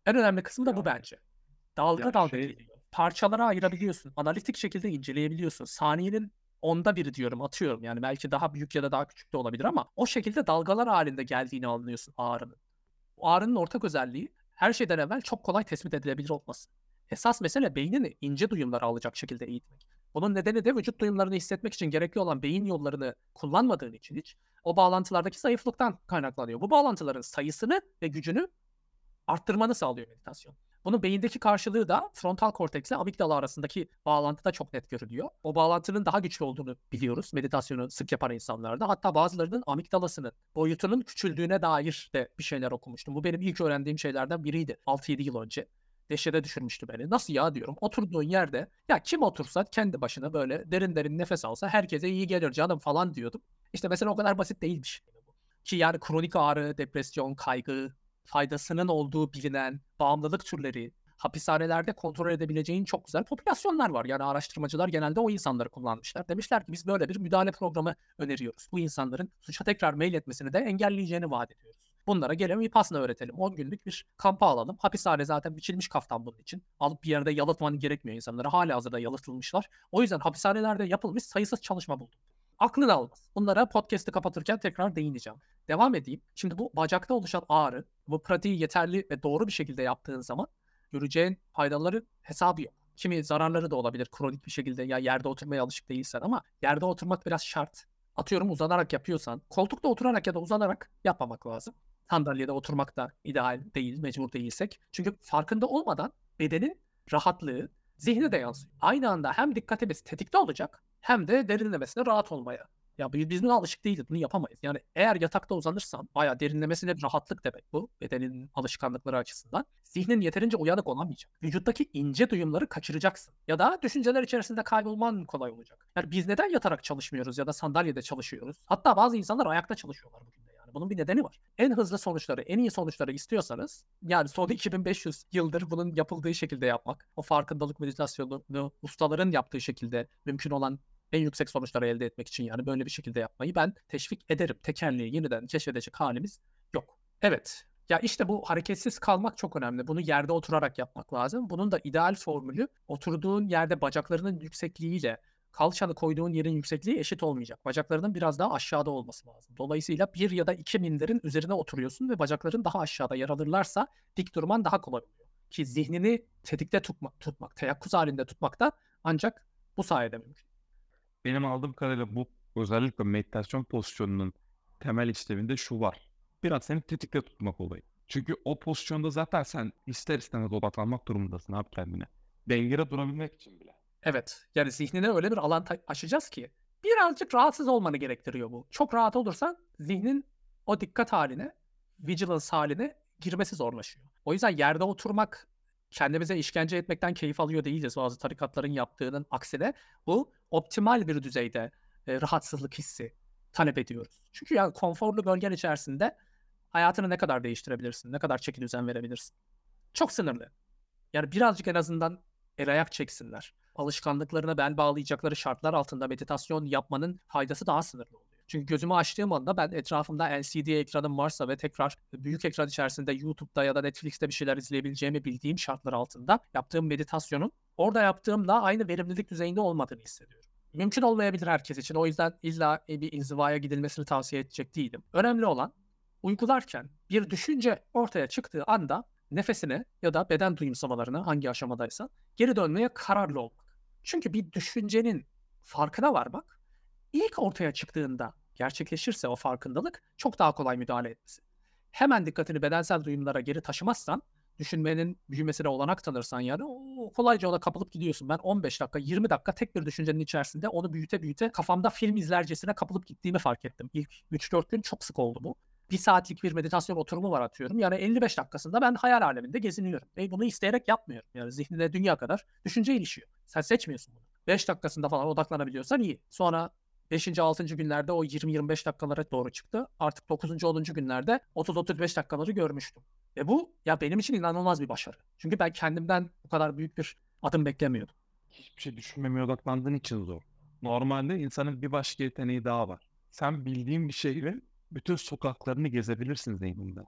En önemli kısmı da bu Ya, bence. Dalga ya dalga şey geliyor. Parçalara ayırabiliyorsun. Analitik şekilde inceleyebiliyorsun. Saniyenin 1/10 diyorum, atıyorum. Yani belki daha büyük ya da daha küçük de olabilir ama o şekilde dalgalar halinde geldiğini anlıyorsun ağrının. O ağrının ortak özelliği her şeyden evvel çok kolay tespit edilebilir olması. Esas mesele beynini ince duyumlara alacak şekilde eğitmek. Bunun nedeni de vücut duyumlarını hissetmek için gerekli olan beyin yollarını kullanmadığın için hiç o bağlantılardaki zayıflıktan kaynaklanıyor. Bu bağlantıların sayısını ve gücünü arttırmanı sağlıyor meditasyon. Bunun beyindeki karşılığı da frontal korteksle amigdala arasındaki bağlantıda çok net görülüyor. O bağlantının daha güçlü olduğunu biliyoruz meditasyonu sık yapan insanlarda. Hatta bazılarının amigdalasının boyutunun küçüldüğüne dair de bir şeyler okumuştum. Bu benim ilk öğrendiğim şeylerden biriydi 6-7 yıl önce. Dehşete düşürmüştü beni. Nasıl ya diyorum. Oturduğun yerde ya kim otursa kendi başına böyle derin derin nefes alsa herkese iyi gelir canım falan diyordum. İşte mesela o kadar basit değilmiş. Ki yani kronik ağrı, depresyon, kaygı, faydasının olduğu bilinen bağımlılık türleri, hapishanelerde kontrol edebileceğin çok güzel popülasyonlar var. Yani araştırmacılar genelde o insanları kullanmışlar. Demişler ki biz böyle bir müdahale programı öneriyoruz. Bu insanların suça tekrar meyletmesini de engelleyeceğini vaat ediyoruz. Bunlara gelin Vipassana öğretelim. 10 günlük bir kampa alalım. Hapishane zaten biçilmiş kaftan bunun için. Alıp bir yerde yalıtman gerekmiyor insanlara. Halihazırda yalıtılmışlar. O yüzden hapishanelerde yapılmış sayısız çalışma buldum. Aklını almaz. Bunlara podcast'ı kapatırken tekrar değineceğim. Devam edeyim. Şimdi bu bacakta oluşan ağrı, bu pratiği yeterli ve doğru bir şekilde yaptığın zaman göreceğin faydaları hesabı yok. Kimi zararları da olabilir kronik bir şekilde ya yerde oturmaya alışık değilsen ama yerde oturmak biraz şart. Atıyorum uzanarak yapıyorsan, koltukta oturarak ya da uzanarak yapmamak lazım. Sandalyede oturmak da ideal değil, mecbur değilsek. Çünkü farkında olmadan bedenin rahatlığı zihne de yansıyor. Aynı anda hem dikkatimiz tetikte olacak hem de derinlemesine rahat olmaya. Ya biz buna alışık değiliz. Bunu yapamayız. Yani eğer yatakta uzanırsan bayağı derinlemesine bir rahatlık demek bu. Bedenin alışkanlıkları açısından. Zihnin yeterince uyanık olamayacak. Vücuttaki ince duyumları kaçıracaksın. Ya da düşünceler içerisinde kaybolman kolay olacak. Yani biz neden yatarak çalışmıyoruz ya da sandalyede çalışıyoruz? Hatta bazı insanlar ayakta çalışıyorlar bugün de yani. Bunun bir nedeni var. En hızlı sonuçları, en iyi sonuçları istiyorsanız yani son 2500 yıldır bunun yapıldığı şekilde yapmak, o farkındalık meditasyonunu ustaların yaptığı şekilde mümkün olan en yüksek sonuçları elde etmek için yani böyle bir şekilde yapmayı ben teşvik ederim. Tekerleği yeniden keşfedecek halimiz yok. Evet. Ya işte bu hareketsiz kalmak çok önemli. Bunu yerde oturarak yapmak lazım. Bunun da ideal formülü oturduğun yerde bacaklarının yüksekliğiyle kalçanı koyduğun yerin yüksekliği eşit olmayacak. Bacaklarının biraz daha aşağıda olması lazım. Dolayısıyla 1 ya da 2 minderin üzerine oturuyorsun ve bacakların daha aşağıda yer alırlarsa dik durman daha kolay oluyor. Ki zihnini tetikte tutmak, teyakkuz halinde tutmak da ancak bu sayede mümkün. benim aldığım kadarıyla bu özellikle meditasyon pozisyonunun temel işlevinde şu var. Biraz seni tetikte tutmak olayı. Çünkü o pozisyonda zaten sen ister istemez odaklanmak durumundasın abi kendine. Dengede durabilmek için bile. Evet. Yani zihnine öyle bir alan açacağız ki birazcık rahatsız olmanı gerektiriyor bu. Çok rahat olursan zihnin o dikkat haline, vigilance haline girmesi zorlaşıyor. O yüzden yerde oturmak kendimize işkence etmekten keyif alıyor değiliz bazı tarikatların yaptığının aksine. Bu optimal bir düzeyde rahatsızlık hissi talep ediyoruz. Çünkü yani konforlu bölgen içerisinde hayatını ne kadar değiştirebilirsin, ne kadar çeki düzen verebilirsin. Çok sınırlı. Yani birazcık en azından el ayak çeksinler. Alışkanlıklarına bel bağlayacakları şartlar altında meditasyon yapmanın faydası daha sınırlı oluyor. Çünkü gözümü açtığım anda ben etrafımda LCD ekranım varsa ve tekrar büyük ekran içerisinde YouTube'da ya da Netflix'te bir şeyler izleyebileceğimi bildiğim şartlar altında yaptığım meditasyonun orada yaptığımla aynı verimlilik düzeyinde olmadığını hissediyorum. Mümkün olmayabilir herkes için. O yüzden illa bir inzivaya gidilmesini tavsiye edecek değilim. Önemli olan uygularken bir düşünce ortaya çıktığı anda nefesine ya da beden duyumsamalarına hangi aşamadaysa geri dönmeye kararlı olmak. Çünkü bir düşüncenin farkına varmak ilk ortaya çıktığında gerçekleşirse o farkındalık çok daha kolay müdahale etmesi. Hemen dikkatini bedensel duyumlara geri taşımazsan düşünmenin büyümesine olanak tanırsan yani kolayca ona kapılıp gidiyorsun. Ben 15 dakika 20 dakika tek bir düşüncenin içerisinde onu büyüte büyüte kafamda film izlercesine kapılıp gittiğimi fark ettim. İlk 3-4 gün çok sık oldu bu. 1 saatlik bir meditasyon oturumu var atıyorum. Yani 55 dakikasında ben hayal aleminde geziniyorum. Ve bunu isteyerek yapmıyorum. Yani zihnine dünya kadar düşünce ilişiyor. Sen seçmiyorsun bunu. 5 dakikasında falan odaklanabiliyorsan iyi. Sonra 5. 6. günlerde o 20-25 dakikalara doğru çıktı. Artık 9. 10. günlerde 30-35 dakikaları görmüştüm. Ve bu ya benim için inanılmaz bir başarı. Çünkü ben kendimden bu kadar büyük bir adım beklemiyordum. Hiçbir şey düşünmemeye odaklandığın için zor. Normalde insanın bir başka yeteneği daha var. Sen bildiğin bir şehrin bütün sokaklarını gezebilirsin zihninde.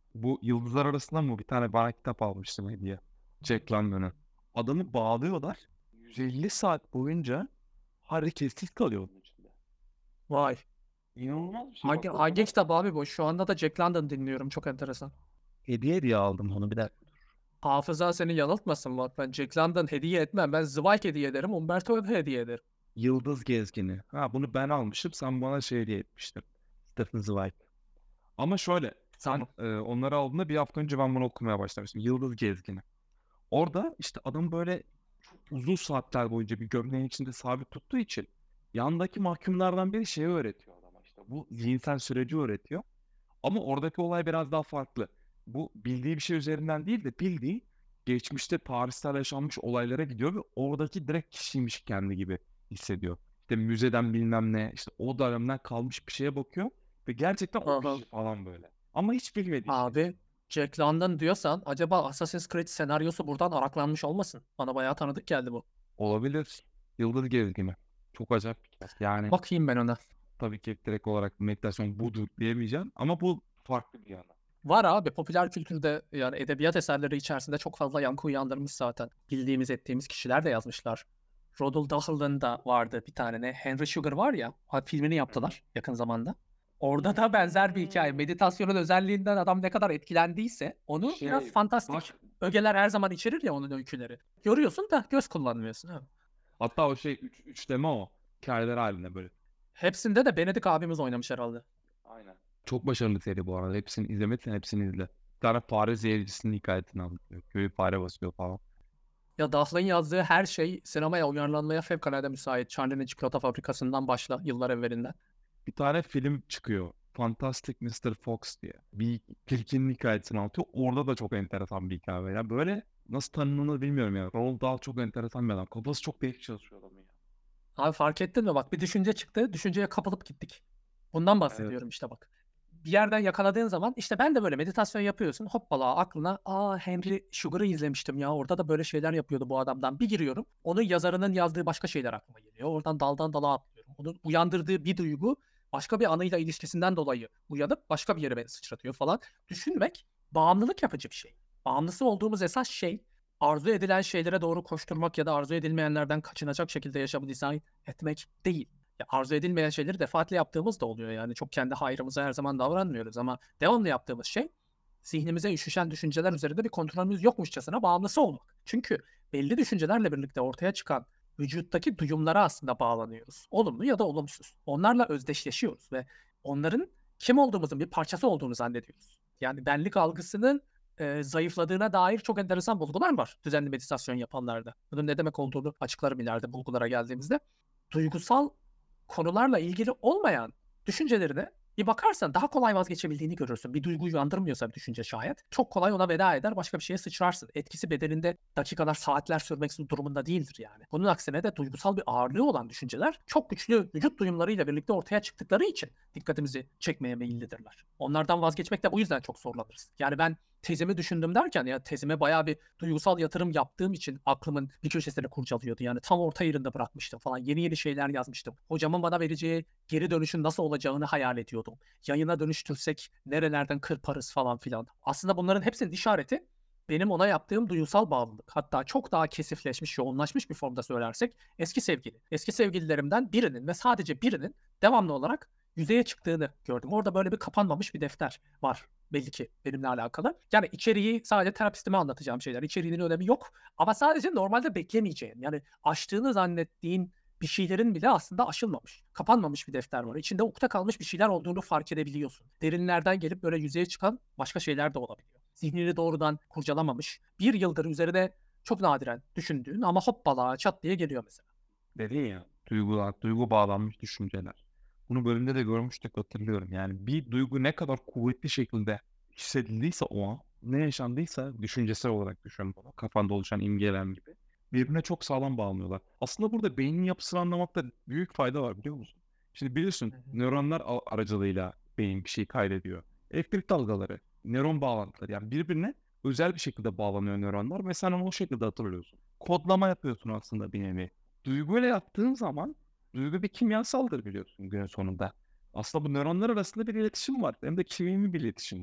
Bu Yıldızlar Arasında mı bir tane bana kitap almıştım hediye. Jack London'ın. Adamı bağlıyorlar. 150 saat boyunca hareketsiz kalıyor onun içinde. Vay. İnanılmaz bir şey. Hangi, Bak o hangi kadar kitap abi bu? Şu anda da Jack London dinliyorum. Çok enteresan. hediye diye aldım onu bir dakika. Hafıza seni yanıltmasın bak. Ben Jack London hediye etmem. Ben Zweig hediye ederim. Umberto Eco hediye ederim. Yıldız Gezgini. Ha bunu ben almışım. Sen bana şey hediye etmiştin. Stephen Zweig. Ama şöyle. Sen Tamam. onları aldığında bir hafta önce ben bunu okumaya başlamıştım. Yıldız Gezgini. Orada işte adam böyle çok uzun saatler boyunca bir gömleğin içinde sabit tuttuğu için yandaki mahkumlardan biri şeyi öğretiyor adama işte. Bu zihinsel süreci öğretiyor. Ama oradaki olay biraz daha farklı. Bu bildiği bir şey üzerinden değil de bildiği geçmişte Paris'te yaşanmış olaylara gidiyor ve oradaki direkt kişiymiş kendi gibi hissediyor. İşte müzeden bilmem ne, işte o dönemden kalmış bir şeye bakıyor ve gerçekten o Aha. kişi falan böyle. Ama hiç bilmediği şey. Abi Jack London diyorsan acaba Assassin's Creed senaryosu buradan araklanmış olmasın? Bana bayağı tanıdık geldi bu. Olabilir. Yıldız Gezgini. Çok acayip bir kitap. Yani Bakayım ben ona. tabii ki direkt olarak meditasyon budur diyemeyeceğim ama bu farklı bir yana. Var abi popüler kültürde yani edebiyat eserleri içerisinde çok fazla yankı uyandırmış zaten. Bildiğimiz ettiğimiz kişiler de yazmışlar. Roald Dahl'ın da vardı bir tane ne Henry Sugar var ya filmini Hı hı. yaptılar yakın zamanda. Orada da benzer bir hikaye. Meditasyonun özelliğinden adam ne kadar etkilendiyse onu biraz Şey, fantastik bak ögeler her zaman içerir ya onun öyküleri. Görüyorsun da göz kullanmıyorsun. Ha. hatta o şey üç deme o. Hikayeler halinde böyle. Hepsinde de Benedict abimiz oynamış herhalde. Aynen. Çok başarılı seri bu arada. Hepsini izlemediysen hepsini izle. Bir tane fare zehircisinin hikayesini anlatıyor. Köyü fare basıyor falan. Ya Dahlan'ın yazdığı her şey sinemaya uyarlanmaya fevkalade müsait. Charlie'nin Çikolata Fabrikası'ndan başla yıllar evvelinden. Bir tane film çıkıyor. Fantastic Mr. Fox diye. Bir tilkinin hikayesini anlatıyor. Orada da çok enteresan bir hikaye var. Ya böyle nasıl tanımlanır bilmiyorum ya. Roald Dahl çok enteresan bir adam. Kafası çok değişik çalışıyor adamın ya. Abi fark ettin mi? Bak bir düşünce çıktı. Düşünceye kapılıp gittik. Bundan Evet. bahsediyorum işte bak. Bir yerden yakaladığın zaman işte ben de böyle meditasyon yapıyorsun. Hoppala aklına Henry Sugar'ı izlemiştim ya. Orada da böyle şeyler yapıyordu bu adamdan. Bir giriyorum. Onun yazarının yazdığı başka şeyler aklıma geliyor. Oradan daldan dala atlıyorum. Onun uyandırdığı bir duygu başka bir anıyla ilişkisinden dolayı uyanıp başka bir yere beni sıçratıyor falan. Düşünmek bağımlılık yapıcı bir şey. Bağımlısı olduğumuz esas şey arzu edilen şeylere doğru koşturmak ya da arzu edilmeyenlerden kaçınacak şekilde yaşamı dizayn etmek değil. Ya arzu edilmeyen şeyleri defaatle yaptığımız da oluyor yani. Çok kendi hayrımıza her zaman davranmıyoruz ama devamlı yaptığımız şey zihnimize üşüşen düşünceler üzerinde bir kontrolümüz yokmuşçasına bağımlısı olmak. Çünkü belli düşüncelerle birlikte ortaya çıkan vücuttaki duyumlara aslında bağlanıyoruz. Olumlu ya da olumsuz. Onlarla özdeşleşiyoruz ve onların kim olduğumuzun bir parçası olduğunu zannediyoruz. Yani benlik algısının zayıfladığına dair çok enteresan bulgular var düzenli meditasyon yapanlarda. Bunun ne demek olduğunu açıklarım ileride bulgulara geldiğimizde. Duygusal konularla ilgili olmayan düşüncelerine bir bakarsan daha kolay vazgeçebildiğini görürsün. Bir duyguyu uyandırmıyorsa bir düşünce şayet. Çok kolay ona veda eder, başka bir şeye sıçrarsın. Etkisi bedeninde dakikalar, saatler sürmek durumunda değildir yani. Bunun aksine de duygusal bir ağırlığı olan düşünceler çok güçlü vücut duyumlarıyla birlikte ortaya çıktıkları için dikkatimizi çekmeye meyillidirler. Onlardan vazgeçmek de bu yüzden çok zorlanırız. Yani ben tezimi düşündüm derken ya tezime bayağı bir duygusal yatırım yaptığım için aklımın bir köşesini kurcalıyordu. Yani tam orta yerinde bırakmıştım falan. Yeni yeni şeyler yazmıştım. Hocamın bana vereceği geri dönüşün nasıl olacağını hayal ediyordum. Yayına dönüştürsek nerelerden kırparız falan filan. Aslında bunların hepsinin işareti benim ona yaptığım duygusal bağlılık. Hatta çok daha kesifleşmiş, yoğunlaşmış bir formda söylersek eski sevgili. Eski sevgililerimden birinin ve sadece birinin devamlı olarak yüzeye çıktığını gördüm. Orada böyle bir kapanmamış bir defter var belli ki benimle alakalı. Yani içeriği sadece terapistime anlatacağım şeyler. İçeriğinin önemi yok. Ama sadece normalde beklemeyeceğin. Yani açtığını zannettiğin bir şeylerin bile aslında aşılmamış. Kapanmamış bir defter var. İçinde ukde kalmış bir şeyler olduğunu fark edebiliyorsun. Derinlerden gelip böyle yüzeye çıkan başka şeyler de olabiliyor. Zihnini doğrudan kurcalamamış. Bir yıldır üzerine çok nadiren düşündüğün ama hoppala çat diye geliyor mesela. Dedin ya duygular, duygu bağlanmış düşünceler. Bunu bölümde de görmüştük hatırlıyorum. Yani bir duygu ne kadar kuvvetli şekilde hissedildiyse o an, ne yaşandıysa düşüncesel olarak düşün bunu. Kafanda oluşan imgelem gibi. Birbirine çok sağlam bağlanıyorlar. Aslında burada beynin yapısını anlamakta büyük fayda var biliyor musun? Şimdi biliyorsun Hı hı. nöronlar aracılığıyla beyin bir şey kaydediyor. Elektrik dalgaları, nöron bağlantıları yani birbirine özel bir şekilde bağlanıyor nöronlar ve sen onu o şekilde hatırlıyorsun. Kodlama yapıyorsun aslında bir nevi. Duyguyla yaptığın zaman duygu bir kimyasaldır biliyorsun günün sonunda. Aslında bu nöronlar arasında bir iletişim var. Hem de kimimi bir iletişim var.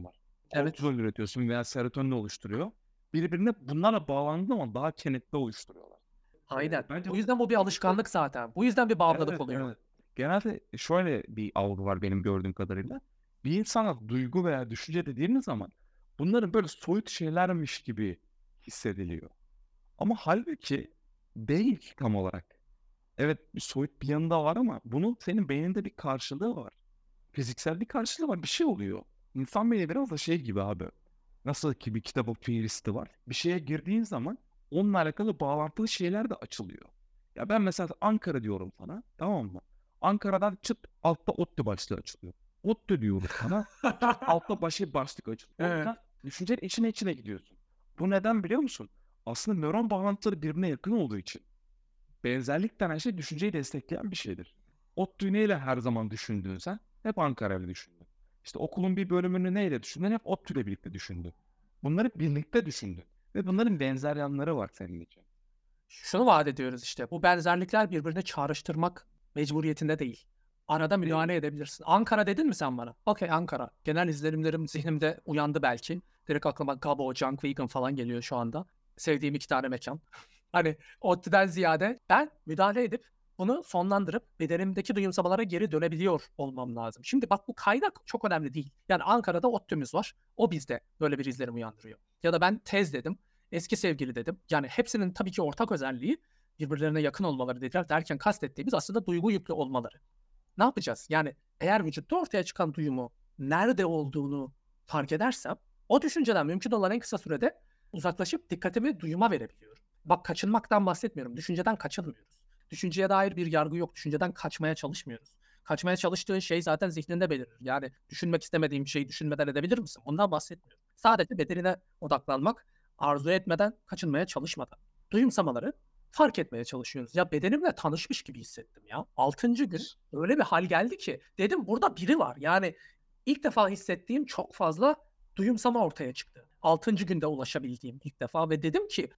Evet. kortizol üretiyorsun veya serotonin oluşturuyor. Birbirine bunlarla bağlandığı zaman daha kenetli oluşturuyorlar. Aynen. Bence O yüzden bu bir alışkanlık zaten. Bu yüzden bir bağımlılık evet, oluyor. evet. Genelde şöyle bir algı var benim gördüğüm kadarıyla. Bir insana duygu veya düşünce dediğiniz zaman bunların böyle soyut şeylermiş gibi hissediliyor. Ama halbuki değil tam olarak. Evet, bir soyut bir yanında var ama bunun senin beyninde bir karşılığı var. Fiziksel bir karşılığı var. Bir şey oluyor. İnsan beyni biraz da şey gibi abi. Nasıl ki bir kitabın fihristi var. Bir şeye girdiğin zaman onunla alakalı bağlantılı şeyler de açılıyor. Ya ben mesela Ankara diyorum sana. Tamam mı? Ankara'dan çıt altta ODTÜ başlığı açılıyor. ODTÜ diyorum sana. Çıt altta başlık açılıyor. O Evet. yüzden düşüncenin içine gidiyorsun. Bu neden biliyor musun? Aslında nöron bağlantıları birbirine yakın olduğu için. Benzerlik denen şey düşünceyi destekleyen bir şeydir. ODTÜ neyle her zaman düşündün sen? Hep Ankara'yla düşündün. İşte okulun bir bölümünü neyle düşündün? Hep ODTÜ'yle birlikte düşündün. Bunları birlikte düşündün. Ve bunların benzer yanları var senin için. Şunu vaat ediyoruz işte. Bu benzerlikler birbirini çağrıştırmak mecburiyetinde değil. Arada Değil. müdahale edebilirsin. Ankara dedin mi sen bana? Okey, Ankara. Genel izlenimlerim zihnimde uyandı belki. Direkt aklıma Gabo, Junk Vegan falan geliyor şu anda. Sevdiğim 2 tane mekan. Hani ODTÜ'den ziyade ben müdahale edip bunu sonlandırıp bedenimdeki duyumsamalara geri dönebiliyor olmam lazım. Şimdi bak, bu kaynak çok önemli değil. Yani Ankara'da ODTÜ'müz var. O bizde böyle bir izlenim uyandırıyor. Ya da ben tez dedim. Eski sevgili dedim. Yani hepsinin tabii ki ortak özelliği birbirlerine yakın olmaları dediler derken kastettiğimiz aslında duygu yüklü olmaları. Ne yapacağız? Yani eğer vücutta ortaya çıkan duyumu nerede olduğunu fark edersem o düşünceden mümkün olan en kısa sürede uzaklaşıp dikkatimi duyuma verebiliyorum. Bak, kaçınmaktan bahsetmiyorum. Düşünceden kaçınmıyoruz. Düşünceye dair bir yargı yok. Düşünceden kaçmaya çalışmıyoruz. Kaçmaya çalıştığın şey zaten zihninde belirir. Yani düşünmek istemediğin bir şeyi düşünmeden edebilir misin? Ondan bahsetmiyorum. Sadece bedenine odaklanmak, arzu etmeden, kaçınmaya çalışmadan. Duyumsamaları fark etmeye çalışıyoruz. Ya bedenimle tanışmış gibi hissettim ya. 6. gün öyle bir hal geldi ki dedim burada biri var. Yani ilk defa hissettiğim çok fazla duyumsama ortaya çıktı. 6. günde ulaşabildiğim ilk defa ve dedim ki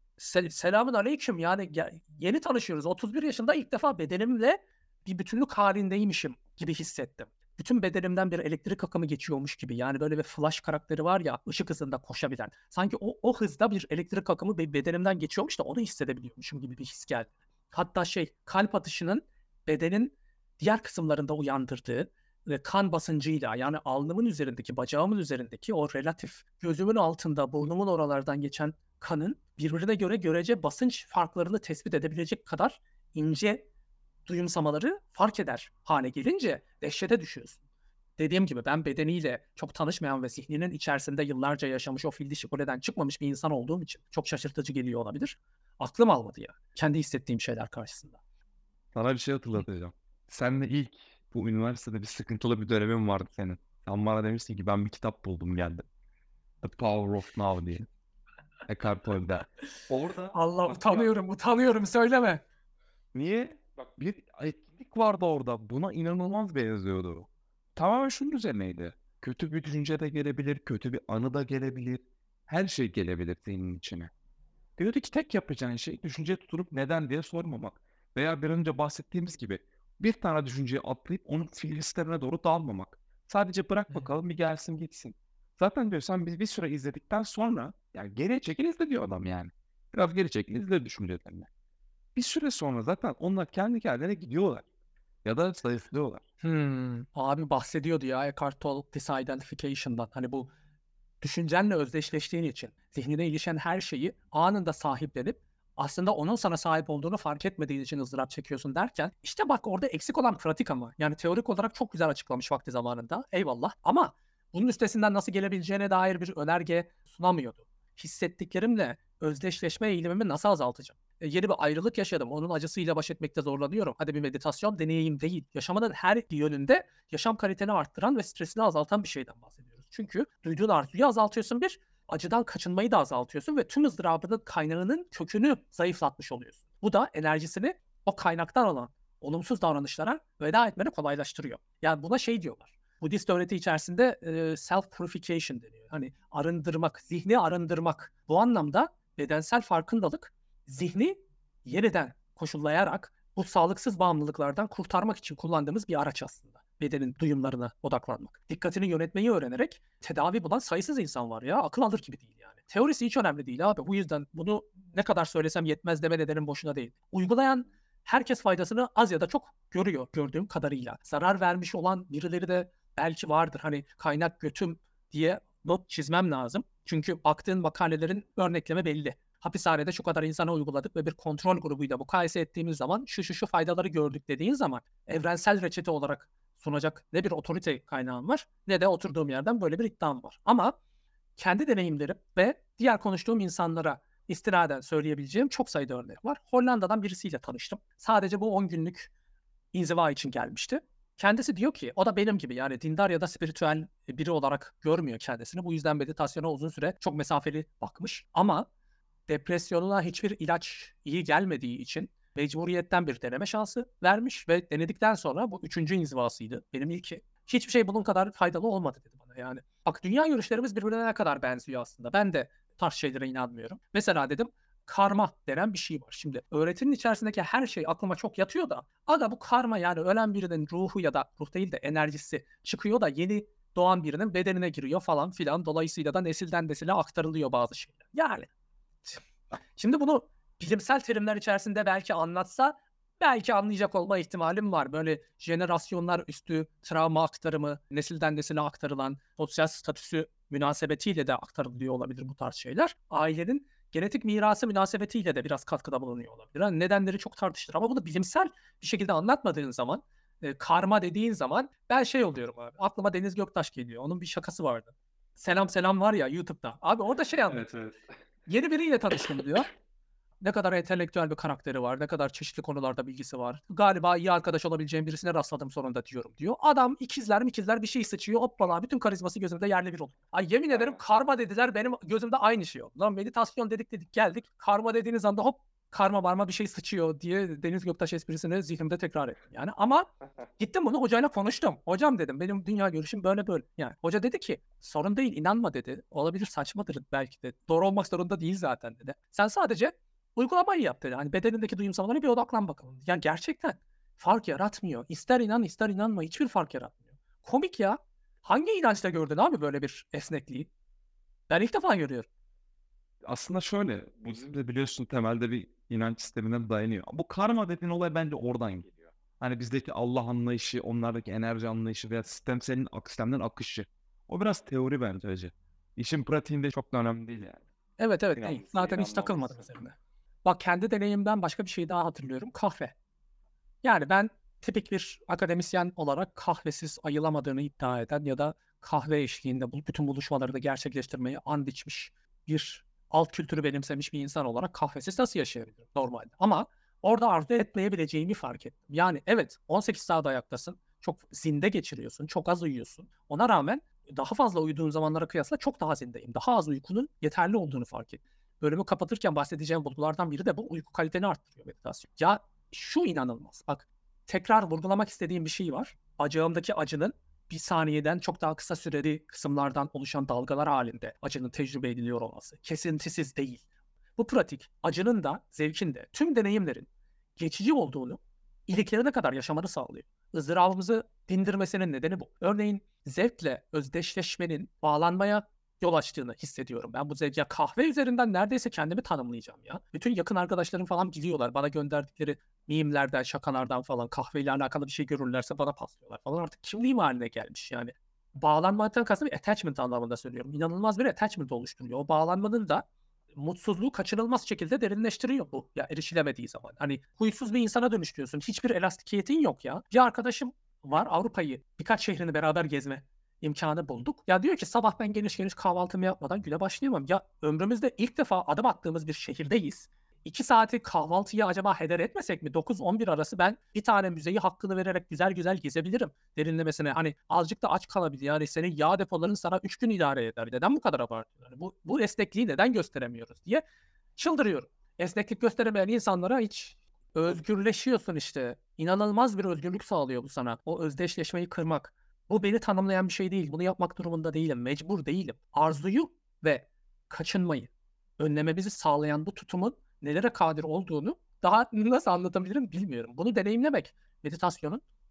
selamün aleyküm, yani yeni tanışıyoruz. 31 yaşında ilk defa bedenimle bir bütünlük halindeymişim gibi hissettim. Bütün bedenimden bir elektrik akımı geçiyormuş gibi. Yani böyle bir Flash karakteri var ya, ışık hızında koşabilen. Sanki o hızda bir elektrik akımı bedenimden geçiyormuş da onu hissedebiliyormuşum gibi bir his geldi. Hatta kalp atışının bedenin diğer kısımlarında uyandırdığı ve kan basıncıyla, yani alnımın üzerindeki, bacağımın üzerindeki o relatif gözümün altında, burnumun oralardan geçen kanın birbirine göre görece basınç farklarını tespit edebilecek kadar ince duyumsamaları fark eder hale gelince dehşete düşüyorsun. Dediğim gibi ben bedeniyle çok tanışmayan ve zihninin içerisinde yıllarca yaşamış, o fildi şikoleden çıkmamış bir insan olduğum için çok şaşırtıcı geliyor olabilir. Aklım almadı ya. Kendi hissettiğim şeyler karşısında. Sana bir şey hatırlatacağım. Seninle ilk bu üniversitede bir sıkıntılı bir dönemin vardı senin. Sen bana demiştin ki ben bir kitap buldum geldim. The Power of Now diye. Eckhart Tolle'den. Orada Allah, bak utanıyorum söyleme. niye? Bak bir etkinlik vardı orada. Buna inanılmaz benziyordu. Tamamen şunun üzerineydi. Kötü bir düşünce de gelebilir, kötü bir anı da gelebilir. Her şey gelebilir senin içine. Diyordu ki tek yapacağın şey düşünceye tutunup neden diye sormamak. Veya bir önce bahsettiğimiz gibi bir tane düşünceyi atlayıp onun fiilistlerine doğru dalmamak. Sadece bırak bakalım bir gelsin gitsin. Zaten diyor sen bir süre izledikten sonra yani geriye çekil izle diyor adam yani. Biraz geri çekil izle düşüncelerini. Bir süre sonra zaten onlar kendi kendine gidiyorlar. Ya da zayıflıyorlar. Abi bahsediyordu ya Eckhart Tolle disidentification'dan. Hani bu düşüncenle özdeşleştiğin için zihnine ilişen her şeyi anında sahiplenip aslında onun sana sahip olduğunu fark etmediğin için ızdırap çekiyorsun derken, işte bak orada eksik olan pratik ama. Yani teorik olarak çok güzel açıklamış vakti zamanında. Eyvallah. Ama bunun üstesinden nasıl gelebileceğine dair bir önerge sunamıyordu. Hissettiklerimle özdeşleşme eğilimimi nasıl azaltacağım? Yeni bir ayrılık yaşadım. Onun acısıyla baş etmekte zorlanıyorum. Hadi bir meditasyon deneyeyim değil. Yaşamanın her yönünde yaşam kaliteni arttıran ve stresini azaltan bir şeyden bahsediyoruz. Çünkü duyduğun arzuyu azaltıyorsun bir, acıdan kaçınmayı da azaltıyorsun ve tüm ızdırabının kaynağının kökünü zayıflatmış oluyorsun. Bu da enerjisini o kaynaktan alan olumsuz davranışlara veda etmeni kolaylaştırıyor. Yani buna diyorlar. Budist öğreti içerisinde self-purification deniyor. Hani arındırmak, zihni arındırmak. Bu anlamda bedensel farkındalık zihni yeniden koşullayarak bu sağlıksız bağımlılıklardan kurtarmak için kullandığımız bir araç aslında. bedenin duyumlarına odaklanmak. Dikkatini yönetmeyi öğrenerek tedavi bulan sayısız insan var ya. Akıl alır gibi değil yani. Teorisi hiç önemli değil abi. Bu yüzden bunu ne kadar söylesem yetmez deme nedenim boşuna değil. Uygulayan herkes faydasını az ya da çok görüyor gördüğüm kadarıyla. Zarar vermiş olan birileri de belki vardır. Hani kaynak götüm diye not çizmem lazım. Çünkü baktığın makalelerin örnekleme belli. Hapishanede şu kadar insana uyguladık ve bir kontrol grubuyla mukayese ettiğimiz zaman şu faydaları gördük dediğin zaman evrensel reçete olarak sunacak ne bir otorite kaynağım var ne de oturduğum yerden böyle bir iddiam var. Ama kendi deneyimlerim ve diğer konuştuğum insanlara istinaden söyleyebileceğim çok sayıda örnek var. Hollanda'dan birisiyle tanıştım. Sadece bu 10 günlük inziva için gelmişti. Kendisi diyor ki o da benim gibi yani dindar ya da spiritüel biri olarak görmüyor kendisini. Bu yüzden meditasyona uzun süre çok mesafeli bakmış. Ama depresyonuna hiçbir ilaç iyi gelmediği için mecburiyetten bir deneme şansı vermiş ve denedikten sonra bu 3. inzivasıydı. Benim ilki. Hiçbir şey bunun kadar faydalı olmadı dedi bana yani. Bak dünya görüşlerimiz birbirine ne kadar benziyor aslında. Ben de tarz şeylere inanmıyorum. Mesela dedim karma denen bir şey var. Şimdi öğretinin içerisindeki her şey aklıma çok yatıyor da aga bu karma yani ölen birinin ruhu ya da ruh değil de enerjisi çıkıyor da yeni doğan birinin bedenine giriyor falan filan. Dolayısıyla da nesilden nesile aktarılıyor bazı şeyler. Yani şimdi bunu bilimsel terimler içerisinde belki anlatsa belki anlayacak olma ihtimalim var. Böyle jenerasyonlar üstü travma aktarımı, nesilden nesile aktarılan sosyal statüsü münasebetiyle de aktarılıyor olabilir bu tarz şeyler. Ailenin genetik mirası münasebetiyle de biraz katkıda bulunuyor olabilir. Yani nedenleri çok tartışılır ama bunu bilimsel bir şekilde anlatmadığın zaman, karma dediğin zaman ben şey oluyorum abi. Aklıma Deniz Göktaş geliyor. Onun bir şakası vardı. Selam selam var ya YouTube'da. Abi orada şey anlatıyor. Evet, evet. Yeni biriyle tanıştım diyor. Ne kadar entelektüel bir karakteri var, ne kadar çeşitli konularda bilgisi var. Galiba iyi arkadaş olabileceğim birisine rastladım sonunda diyorum diyor. Adam ikizler bir şey sıçıyor. Hoppala bütün karizması gözümde yerle bir oluyor. Ay yemin ederim karma dediler benim gözümde aynı şey oldu. Lan meditasyon dedik geldik. Karma dediğiniz anda hop karma barma bir şey sıçıyor diye Deniz Göktaş esprisini zihnimde tekrar ettim. Yani ama gittim bunu hocayla konuştum. Hocam dedim benim dünya görüşüm böyle böyle. Yani hoca dedi ki sorun değil inanma dedi. Olabilir saçmadır belki de. Doğru olmak zorunda değil zaten dedi. Sen sadece uygulamayı yap dedi. Hani bedenindeki duyumsamalara bir odaklan bakalım. Yani gerçekten fark yaratmıyor. İster inan ister inanma hiçbir fark yaratmıyor. Komik ya. Hangi inançta gördün abi böyle bir esnekliği? Ben ilk defa görüyorum. Aslında şöyle, Budizm'de biliyorsun temelde bir inanç sisteminden dayanıyor. Bu karma dediğin olay bence oradan geliyor. Hani bizdeki Allah anlayışı, onlardaki enerji anlayışı veya sistemden akışı. O biraz teori bence hacı. İşin pratiğinde çok da önemli değil yani. Evet değil. İnanması, Zaten hiç takılmadım inanmaması. üzerine. Bak kendi deneyimden başka bir şey daha hatırlıyorum. Kahve. Yani ben tipik bir akademisyen olarak kahvesiz ayılamadığını iddia eden ya da kahve eşliğinde bütün buluşmaları da gerçekleştirmeyi and içmiş bir alt kültürü benimsemiş bir insan olarak kahvesiz nasıl yaşayabilirim normalde? Ama orada arzu etmeyebileceğimi fark ettim. Yani evet 18 saat ayaktasın, çok zinde geçiriyorsun, çok az uyuyorsun. Ona rağmen daha fazla uyuduğun zamanlara kıyasla çok daha zindeyim. Daha az uykunun yeterli olduğunu fark ettim. Bölümü kapatırken bahsedeceğim bulgulardan biri de bu uyku kaliteni arttırıyor meditasyon. Ya şu inanılmaz. Bak tekrar vurgulamak istediğim bir şey var. Bacağımdaki acının bir saniyeden çok daha kısa süreli kısımlardan oluşan dalgalar halinde acının tecrübe ediliyor olması. Kesintisiz değil. Bu pratik acının da zevkin de tüm deneyimlerin geçici olduğunu iliklerine kadar yaşamanı sağlıyor. Izdırabımızı dindirmesinin nedeni bu. Örneğin zevkle özdeşleşmenin bağlanmaya yol açtığını hissediyorum. Ben bu zevk kahve üzerinden neredeyse kendimi tanımlayacağım ya. Bütün yakın arkadaşlarım falan biliyorlar. Bana gönderdikleri mimlerden, şakalardan falan kahveyle alakalı bir şey görürlerse bana paslıyorlar falan. Artık kimliğim haline gelmiş yani. Bağlanmaktan kastım bir attachment anlamında söylüyorum. İnanılmaz bir attachment oluşturuyor. O bağlanmanın da mutsuzluğu kaçınılmaz şekilde derinleştiriyor bu. Ya erişilemediği zaman. Hani huysuz bir insana dönüştürüyorsun. Hiçbir elastikiyetin yok ya. Bir arkadaşım var Avrupa'yı birkaç şehrini beraber gezme imkanı bulduk. Ya diyor ki sabah ben geniş kahvaltımı yapmadan güne başlayamam. Ya ömrümüzde ilk defa adım attığımız bir şehirdeyiz. 2 saati kahvaltıya acaba heder etmesek mi? 9-11 arası ben bir tane müzeyi hakkını vererek güzel gezebilirim. Derinlemesine hani azıcık da aç kalabilir. Yani senin yağ depoların sana 3 gün idare eder. Neden bu kadar abartıyorlar? Bu esnekliği neden gösteremiyoruz diye çıldırıyorum. Esneklik gösteremeyen insanlara hiç özgürleşiyorsun işte. İnanılmaz bir özgürlük sağlıyor bu sana. O özdeşleşmeyi kırmak. Bu beni tanımlayan bir şey değil. Bunu yapmak durumunda değilim. Mecbur değilim. Arzuyu ve kaçınmayı önlememizi sağlayan bu tutumun nelere kadir olduğunu daha nasıl anlatabilirim bilmiyorum. Bunu deneyimlemek meditasyonun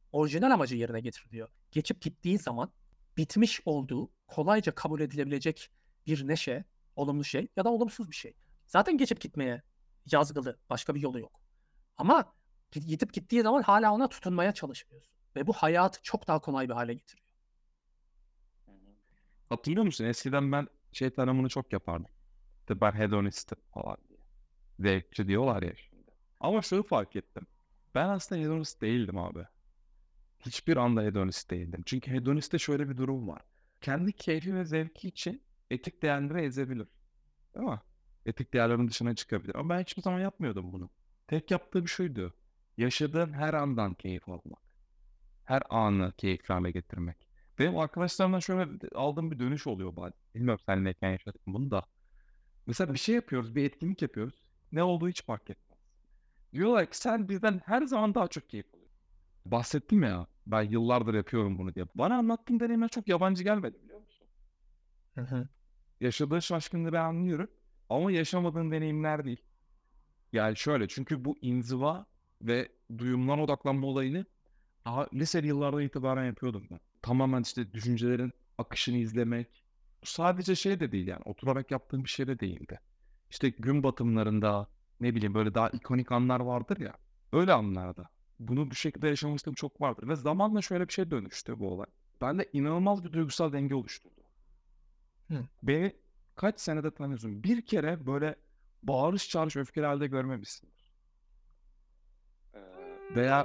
orijinal amacı yerine getiriliyor. Geçip gittiği zaman bitmiş olduğu kolayca kabul edilebilecek bir neşe, olumlu şey ya da olumsuz bir şey. Zaten geçip gitmeye yazgılı, başka bir yolu yok. Ama gidip gittiği zaman hala ona tutunmaya çalışıyorsun. Ve bu hayatı çok daha kolay bir hale getiriyor. Hatırlıyor musun? Eskiden ben şey tanımını çok yapardım. İşte ben hedonistim falan diye. Zevkçi diyorlar ya şimdi. Ama şunu fark ettim. Ben aslında hedonist değildim abi. Hiçbir anda hedonist değildim. Çünkü hedoniste şöyle bir durum var. Kendi keyfi ve zevki için etik değerleri ezebilir. Değil mi? Etik değerlerin dışına çıkabilir. Ama ben hiçbir zaman yapmıyordum bunu. Tek yaptığım şuydu. Yaşadığın her andan keyif almak. Her anı keyifli hale getirmek. Benim arkadaşlarımdan şöyle aldığım bir dönüş oluyor bazen. Bilmiyorum seninleyken yaşadık mı bunu da. Mesela bir şey yapıyoruz, bir etkinlik yapıyoruz. Ne olduğu hiç fark etmez. Diyorlar ki sen bizden her zaman daha çok keyif alıyorsun. Bahsettim ya, ben yıllardır yapıyorum bunu diye. Bana anlattığın deneyimler çok yabancı gelmedi biliyor musun? Hı hı. Yaşadığın şaşkınlığı ben anlıyorum. Ama yaşamadığın deneyimler değil. Yani şöyle, çünkü bu inziva ve duyumlara odaklanma olayını daha liseli yıllardan itibaren yapıyordum ben. Tamamen işte düşüncelerin akışını izlemek. Bu sadece şey de değil yani. Oturarak yaptığım bir şey de değildi. İşte gün batımlarında ne bileyim böyle daha ikonik anlar vardır ya. Öyle anlarda. Bunu bu şekilde yaşamıştım çok vardır. Ve zamanla şöyle bir şey dönüştü bu olay. Bende inanılmaz bir duygusal denge oluşturdu. Hı. Beni kaç senede tanıyorsun? Bir kere böyle bağırış çağırış öfkeli halde görmemişsindir. Veya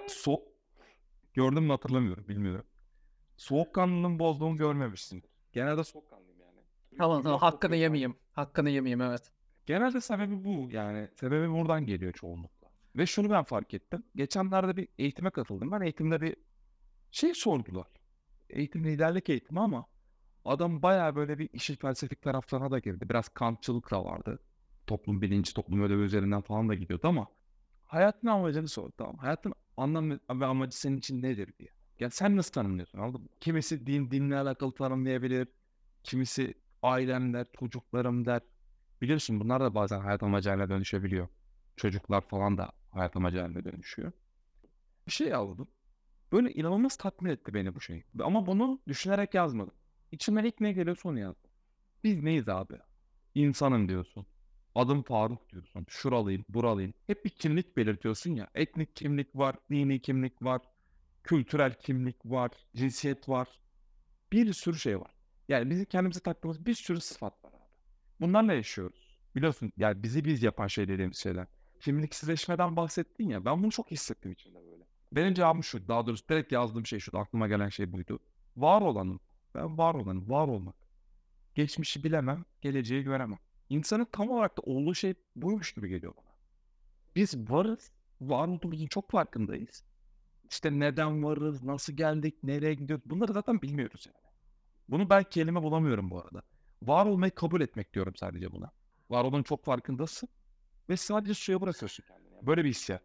gördün mü hatırlamıyorum, bilmiyorum. Soğukkanlılığımı bozduğumu görmemişsindir. Genelde soğukkanlıyım yani. Tamam, Biraz hakkını çok yemeyeyim. Hakkını yemeyeyim, evet. Genelde sebebi bu yani. Sebebi buradan geliyor çoğunlukla. Ve şunu ben fark ettim. Geçenlerde bir eğitime katıldım. Ben eğitimde bir şey sordular. Eğitim liderlik eğitimi ama adam bayağı böyle bir işin felsefik taraflarına da girdi. Biraz Kantçılık da vardı. Toplum bilinci, toplum ödevi üzerinden falan da gidiyordu ama hayatın amacını sordu, tamam. Hayatın anlam ve amacı senin için nedir diye. Ya sen nasıl tanımlıyorsun, anladın mı? Kimisi dinle alakalı tanımlayabilir. Kimisi ailem der, çocuklarım der. Biliyorsun bunlar da bazen hayat amacı haline dönüşebiliyor. Çocuklar falan da hayat amacı haline dönüşüyor. Bir şey aldım. Böyle inanılmaz tatmin etti beni bu şey. Ama bunu düşünerek yazmadım. İçimden ilk ne geliyorsa onu yazdım. Biz neyiz abi? İnsanım diyorsun. Adım Faruk diyorsun. Şuralıyım, buralıyım. Hep bir kimlik belirtiyorsun ya. Etnik kimlik var, dini kimlik var, kültürel kimlik var, cinsiyet var. Bir sürü şey var. Yani bizim kendimize taktığımız bir sürü sıfat var abi. Bunlarla yaşıyoruz. Biliyorsun yani bizi biz yapan şey dediğimiz şeyler. Kimliksizleşmeden bahsettin ya. Ben bunu çok hissettim içimde böyle. Benim cevabım şu. Daha doğrusu direkt yazdığım şey şu. Aklıma gelen şey buydu. Var olanım. Ben var olanım. Var olmak. Geçmişi bilemem. Geleceği göremem. İnsanın tam olarak da olduğu şey buymuş gibi geliyor bana. Biz varız. Var olduğumuzun çok farkındayız. İşte neden varız, nasıl geldik, nereye gidiyoruz bunları zaten bilmiyoruz yani. Bunu ben kelime bulamıyorum bu arada. Var olmayı kabul etmek diyorum sadece buna. Var olduğunun çok farkındasın ve sadece suya bırakıyorsun kendini. Yani böyle bir hissiyat.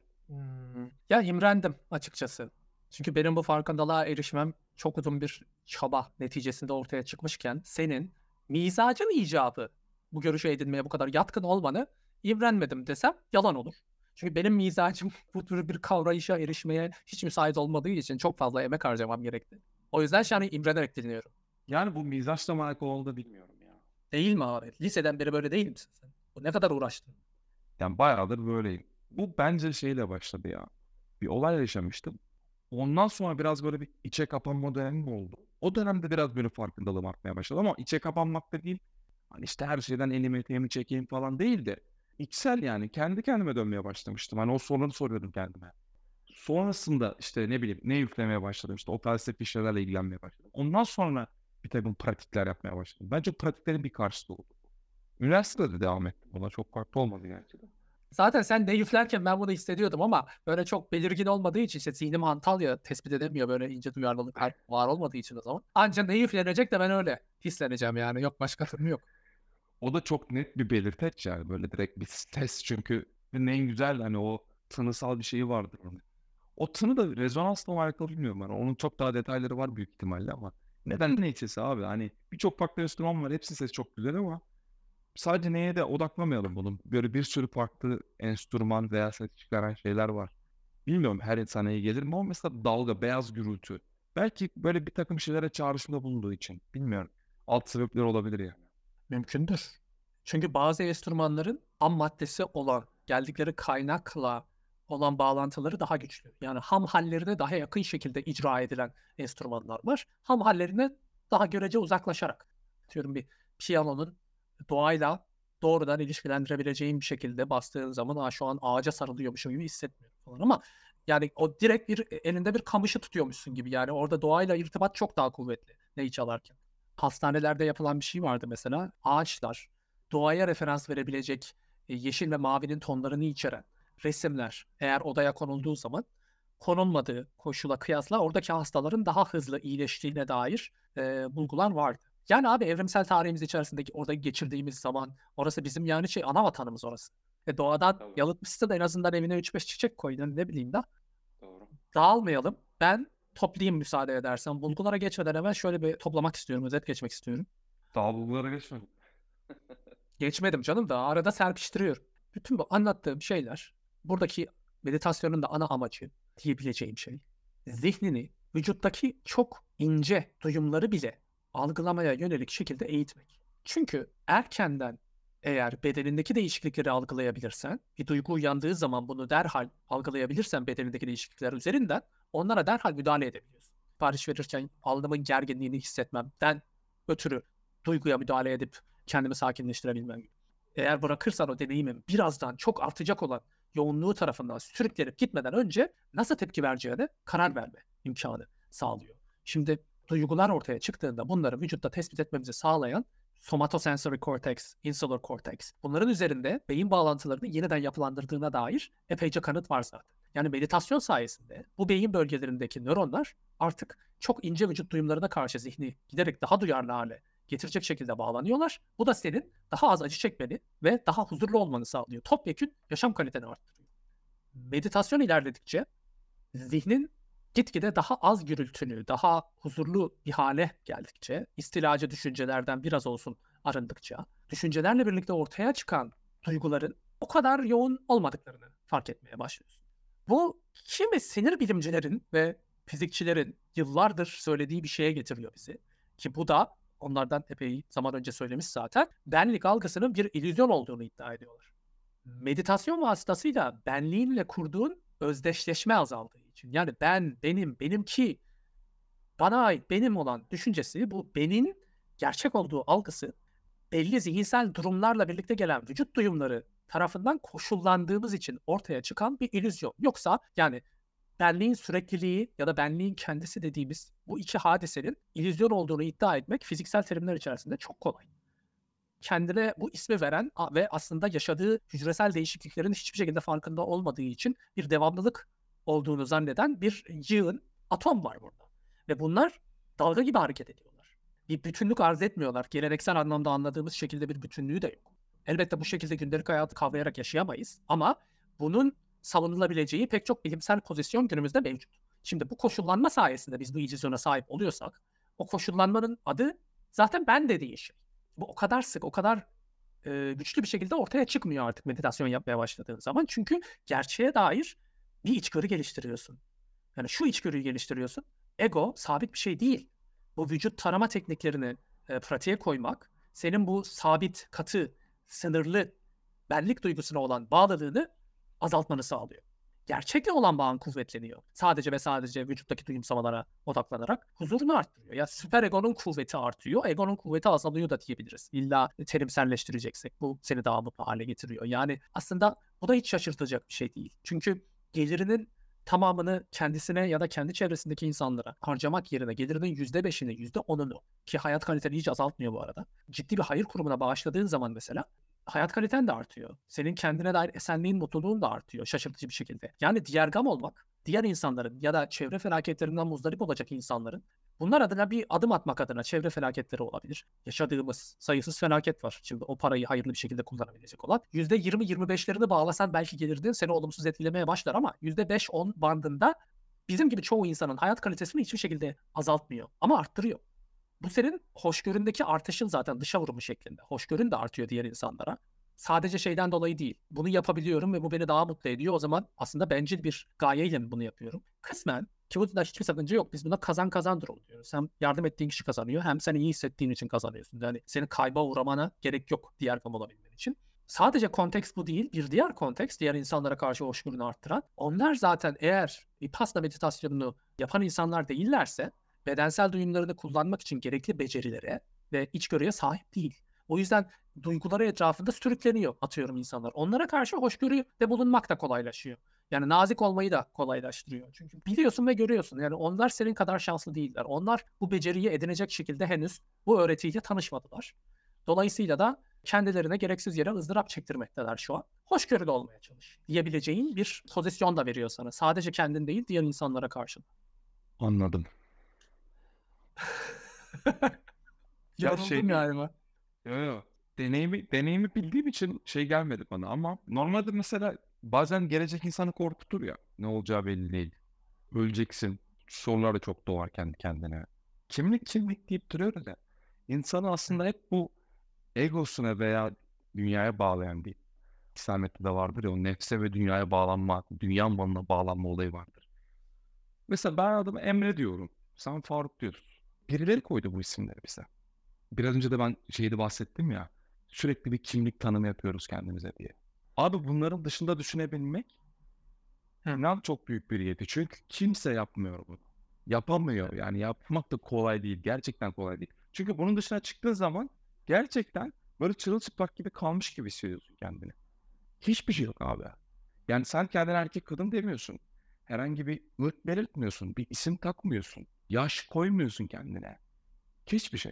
Ya imrendim açıkçası. Çünkü benim bu farkındalığa erişmem çok uzun bir çaba neticesinde ortaya çıkmışken senin mizacın icabı bu görüşü edinmeye bu kadar yatkın olmanı imrenmedim desem yalan olur. Çünkü benim mizacım bu tür bir kavrayışa erişmeye hiç müsait olmadığı için çok fazla emek harcamam gerekti. O yüzden şu an imrenerek dinliyorum. Yani bu mizaçla mı alakalı olduğunu da bilmiyorum ya. Değil mi abi? Liseden beri böyle değil misin sen? Bu ne kadar uğraştın? Yani bayağıdır böyleyim. Bu bence şeyle başladı ya. Bir olay yaşamıştım. Ondan sonra biraz böyle bir içe kapanma dönemim oldu. O dönemde biraz böyle farkındalığım artmaya başladı ama içe kapanmak da değil. Hani işte her şeyden elimi eteğimi çekeyim falan değil de içsel yani kendi kendime dönmeye başlamıştım. Hani o soruları soruyordum kendime. Sonrasında işte ne bileyim ne yüklemeye başladım, işte o felsefi şeylerle ilgilenmeye başladım. Ondan sonra bir takım pratikler yapmaya başladım. Bence pratiklerin bir karşılığı oldu. Üniversitede de devam ettim. Buna çok farklı olmadı gerçekten. Zaten sen de üflerken ben bunu hissediyordum ama böyle çok belirgin olmadığı için işte zihnim hantal ya tespit edemiyor böyle ince duyarlılık var olmadığı için o zaman. Anca ne üflenecek de ben öyle hisleneceğim yani yok başka türlü yok. O da çok net bir belirteç yani böyle direkt bir ses, çünkü en güzel hani o tınısal bir şeyi vardır onun. O tını da rezonansla mı alakalı bilmiyorum ben. Onun çok daha detayları var büyük ihtimalle ama neden neyse abi, hani birçok farklı enstrüman var, hepsi ses çok güzel ama sadece neye de odaklamayalım bunu. Böyle bir sürü farklı enstrüman veya ses çıkaran şeyler var. Bilmiyorum her insana iyi gelir mi ama mesela dalga, beyaz gürültü. Belki böyle bir takım şeylere çağrışımda bulunduğu için. Bilmiyorum. Alt sebepleri olabilir yani. Mümkündür. Çünkü bazı enstrümanların ham maddesi olan, geldikleri kaynakla olan bağlantıları daha güçlü. Yani ham hallerine daha yakın şekilde icra edilen enstrümanlar var. Ham hallerine daha görece uzaklaşarak. Diyorum bir piyanonun doğayla doğrudan ilişkilendirebileceğim bir şekilde bastığın zaman şu an ağaca sarılıyormuşum gibi hissetmiyorum falan ama yani o direkt bir elinde bir kamışı tutuyormuşsun gibi. Yani orada doğayla irtibat çok daha kuvvetli neyi çalarken. Hastanelerde yapılan bir şey vardı mesela. Ağaçlar, doğaya referans verebilecek yeşil ve mavinin tonlarını içeren resimler eğer odaya konulduğu zaman konulmadığı koşula kıyasla oradaki hastaların daha hızlı iyileştiğine dair bulgular vardı. Yani abi evrimsel tarihimiz içerisindeki orada geçirdiğimiz zaman orası bizim yani ana vatanımız orası. Doğadan Tabii. yalıtmışsa da en azından evine 3-5 çiçek koy. Yani ne bileyim da Doğru. dağılmayalım. Ben toplayayım müsaade edersen. Bulgulara geçmeden hemen şöyle bir toplamak istiyorum. Özet geçmek istiyorum. Daha bulgulara geçmedim. Geçmedim canım da arada serpiştiriyorum. Bütün bu anlattığım şeyler buradaki meditasyonun da ana amacı diyebileceğim şey. Zihnini vücuttaki çok ince duyumları bile algılamaya yönelik şekilde eğitmek. Çünkü erkenden eğer bedenindeki değişiklikleri algılayabilirsen, bir duygu uyandığı zaman bunu derhal algılayabilirsen bedenindeki değişiklikler üzerinden onlara derhal müdahale edebiliyorsun. Sipariş verirken alnımın gerginliğini hissetmemden ötürü duyguya müdahale edip kendimi sakinleştirebilmem gibi. Eğer bırakırsan o deneyimin birazdan çok artacak olan yoğunluğu tarafından sürüklenip gitmeden önce nasıl tepki vereceğine karar verme imkanı sağlıyor. Şimdi duygular ortaya çıktığında bunları vücutta tespit etmemizi sağlayan somatosensory cortex, insular cortex. Bunların üzerinde beyin bağlantılarını yeniden yapılandırdığına dair epeyce kanıt var zaten. Yani meditasyon sayesinde bu beyin bölgelerindeki nöronlar artık çok ince vücut duyumlarına karşı zihni giderek daha duyarlı hale getirecek şekilde bağlanıyorlar. Bu da senin daha az acı çekmeni ve daha huzurlu olmanı sağlıyor. Topyekün yaşam kaliteni arttırıyor. Meditasyon ilerledikçe zihnin gitgide daha az gürültülü, daha huzurlu bir hale geldikçe, istilacı düşüncelerden biraz olsun arındıkça, düşüncelerle birlikte ortaya çıkan duyguların o kadar yoğun olmadıklarını fark etmeye başlıyorsun. Bu kimi sinir bilimcilerin ve fizikçilerin yıllardır söylediği bir şeye getiriyor bizi. Ki bu da onlardan epey zaman önce söylemiş zaten, benlik algısının bir illüzyon olduğunu iddia ediyorlar. Meditasyon vasıtasıyla benliğinle kurduğun özdeşleşme azaldığı için. Yani ben, benim, benimki, bana ait benim olan düşüncesi, bu benin gerçek olduğu algısı belli zihinsel durumlarla birlikte gelen vücut duyumları tarafından koşullandığımız için ortaya çıkan bir illüzyon. Yoksa yani benliğin sürekliliği ya da benliğin kendisi dediğimiz bu iki hadisenin illüzyon olduğunu iddia etmek fiziksel terimler içerisinde çok kolay. Kendine bu ismi veren ve aslında yaşadığı hücresel değişikliklerin hiçbir şekilde farkında olmadığı için bir devamlılık olduğunu zanneden bir yığın atom var burada. Ve bunlar dalga gibi hareket ediyorlar. Bir bütünlük arz etmiyorlar. Geleneksel anlamda anladığımız şekilde bir bütünlüğü de yok. Elbette bu şekilde gündelik hayatı kavrayarak yaşayamayız ama bunun savunulabileceği pek çok bilimsel pozisyon günümüzde mevcut. Şimdi bu koşullanma sayesinde biz bu illüzyona sahip oluyorsak o koşullanmanın adı zaten ben dediği şey. Bu o kadar sık, o kadar güçlü bir şekilde ortaya çıkmıyor artık meditasyon yapmaya başladığın zaman. Çünkü gerçeğe dair bir içgörü geliştiriyorsun. Yani şu içgörüyü geliştiriyorsun. Ego sabit bir şey değil. Bu vücut tarama tekniklerini pratiğe koymak, senin bu sabit, katı, sınırlı benlik duygusuna olan bağlılığını azaltmanı sağlıyor. Gerçekle olan bağın kuvvetleniyor. Sadece ve sadece vücuttaki duyumsamalara odaklanarak huzurunu arttırıyor. Ya süper egonun kuvveti artıyor, egonun kuvveti azalıyor da diyebiliriz. İlla terimselleştireceksek bu seni daha mutlu hale getiriyor. Yani aslında bu da hiç şaşırtacak bir şey değil. Çünkü gelirinin tamamını kendisine ya da kendi çevresindeki insanlara harcamak yerine gelirinin %5'ini, %10'unu ki hayat kaliteni hiç azaltmıyor bu arada. Ciddi bir hayır kurumuna bağışladığın zaman mesela hayat kaliten de artıyor. Senin kendine dair esenliğin, mutluluğun da artıyor şaşırtıcı bir şekilde. Yani diğergam olmak, diğer insanların ya da çevre felaketlerinden muzdarip olacak insanların bunlar adına bir adım atmak adına çevre felaketleri olabilir. Yaşadığımız sayısız felaket var. Şimdi o parayı hayırlı bir şekilde kullanabilecek olan. %20-25'lerini bağlasan belki gelirdin seni olumsuz etkilemeye başlar ama %5-10 bandında bizim gibi çoğu insanın hayat kalitesini hiçbir şekilde azaltmıyor ama arttırıyor. Bu senin hoşgöründeki artışın zaten dışa vurumu şeklinde. Hoşgörün de artıyor diğer insanlara. Sadece şeyden dolayı değil. Bunu yapabiliyorum ve bu beni daha mutlu ediyor. O zaman aslında bencil bir gayeyle mi bunu yapıyorum? Kısmen, ki burada hiçbir sakınca yok. Biz buna kazan kazan durumu diyoruz. Hem yardım ettiğin kişi kazanıyor, hem sen iyi hissettiğin için kazanıyorsun. Yani senin kayba uğramana gerek yok diğer kamu olabilmen için. Sadece konteks bu değil. Bir diğer konteks, diğer insanlara karşı hoşgörünü arttıran. Onlar zaten eğer Vipassana meditasyonunu yapan insanlar değillerse, bedensel duyumlarını kullanmak için gerekli becerilere ve içgörüye sahip değil. O yüzden duyguları etrafında sürükleniyor, atıyorum, insanlar. Onlara karşı hoşgörüde bulunmak da kolaylaşıyor. Yani nazik olmayı da kolaylaştırıyor. Çünkü biliyorsun ve görüyorsun. Yani onlar senin kadar şanslı değiller. Onlar bu beceriyi edinecek şekilde henüz bu öğretiyle tanışmadılar. Dolayısıyla da kendilerine gereksiz yere ızdırap çektirmekteler şu an. Hoşgörülü olmaya çalış diyebileceğin bir pozisyon da veriyor sana. Sadece kendin değil, diğer insanlara karşı. Anladım. Ya Yoruldum galiba. yo. Deneyimi bildiğim için şey gelmedi bana ama normalde mesela bazen gelecek insanı korkutur ya. Ne olacağı belli değil. Öleceksin. Sorular da çok doğar kendi kendine. Kimlik deyip duruyoruz ya. İnsanı aslında hep bu egosuna veya dünyaya bağlayan bir, İslamiyet'te de vardır ya, o nefse ve dünyaya bağlanma, dünya malına bağlanma olayı vardır. Mesela ben adımı Emre diyorum. Sen Faruk diyorsun. Birileri koydu bu isimleri bize. Biraz önce de ben şeyde bahsettim ya. Sürekli bir kimlik tanımı yapıyoruz kendimize diye. Abi bunların dışında düşünebilmek inan çok büyük bir yeti. Çünkü kimse yapmıyor bunu. Yapamıyor. Yani yapmak da kolay değil. Gerçekten kolay değil. Çünkü bunun dışına çıktığın zaman gerçekten böyle çırılçıplak gibi kalmış gibi hissediyorsun kendini. Hiçbir şey yok abi. Yani sen kendine erkek kadın demiyorsun. Herhangi bir ırk belirtmiyorsun. Bir isim takmıyorsun. Yaş koymuyorsun kendine. Hiçbir şey.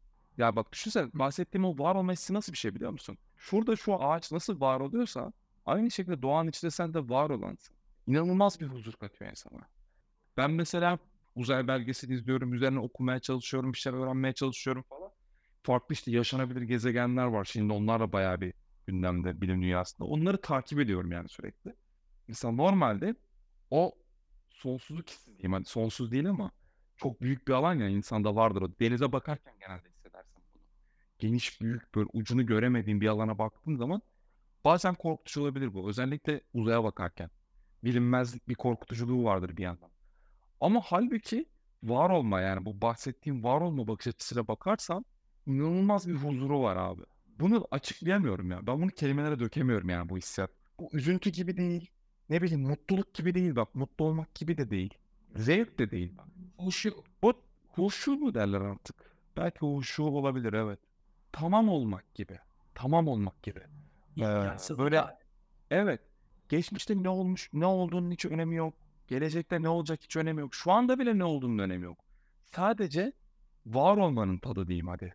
Ya bak düşünsene, bahsettiğim o var olma hissi nasıl bir şey biliyor musun? Şurada şu ağaç nasıl var oluyorsa aynı şekilde doğanın içinde sen de var olansın. İnanılmaz bir huzur katıyor insana. Ben mesela uzay belgeseli izliyorum, üzerine okumaya çalışıyorum, bir şeyler öğrenmeye çalışıyorum falan. Farklı işte yaşanabilir gezegenler var. Şimdi onlar da bayağı bir gündemde bilim dünyasında. Onları takip ediyorum yani sürekli. Mesela normalde o sonsuzluk hissi diyeyim. Hani sonsuz değil ama çok büyük bir alan ya, insanda vardır o. Denize bakarken genelde hissedersin bunu. Geniş, büyük, böyle ucunu göremediğin bir alana baktığın zaman bazen korkutucu olabilir bu. Özellikle uzaya bakarken. Bilinmezlik bir korkutuculuğu vardır bir yandan. Ama halbuki var olma, yani bu bahsettiğim var olma bakış açısıyla bakarsan inanılmaz bir huzuru var abi. Bunu açıklayamıyorum ya. Ben bunu kelimelere dökemiyorum yani bu hissiyat. Bu üzüntü gibi değil. Ne bileyim mutluluk gibi değil bak. Mutlu olmak gibi de değil. Zevk de değil bak. Huşu. Bu huşu mu derler artık? Belki huşu olabilir, evet. Tamam olmak gibi. Tamam olmak gibi. İhtiyaçsızlık Böyle hali. evet. Geçmişte ne olmuş, ne olduğunun hiç önemi yok. Gelecekte ne olacak hiç önemi yok. Şu anda bile ne olduğunun önemi yok. Sadece var olmanın tadı diyeyim hadi.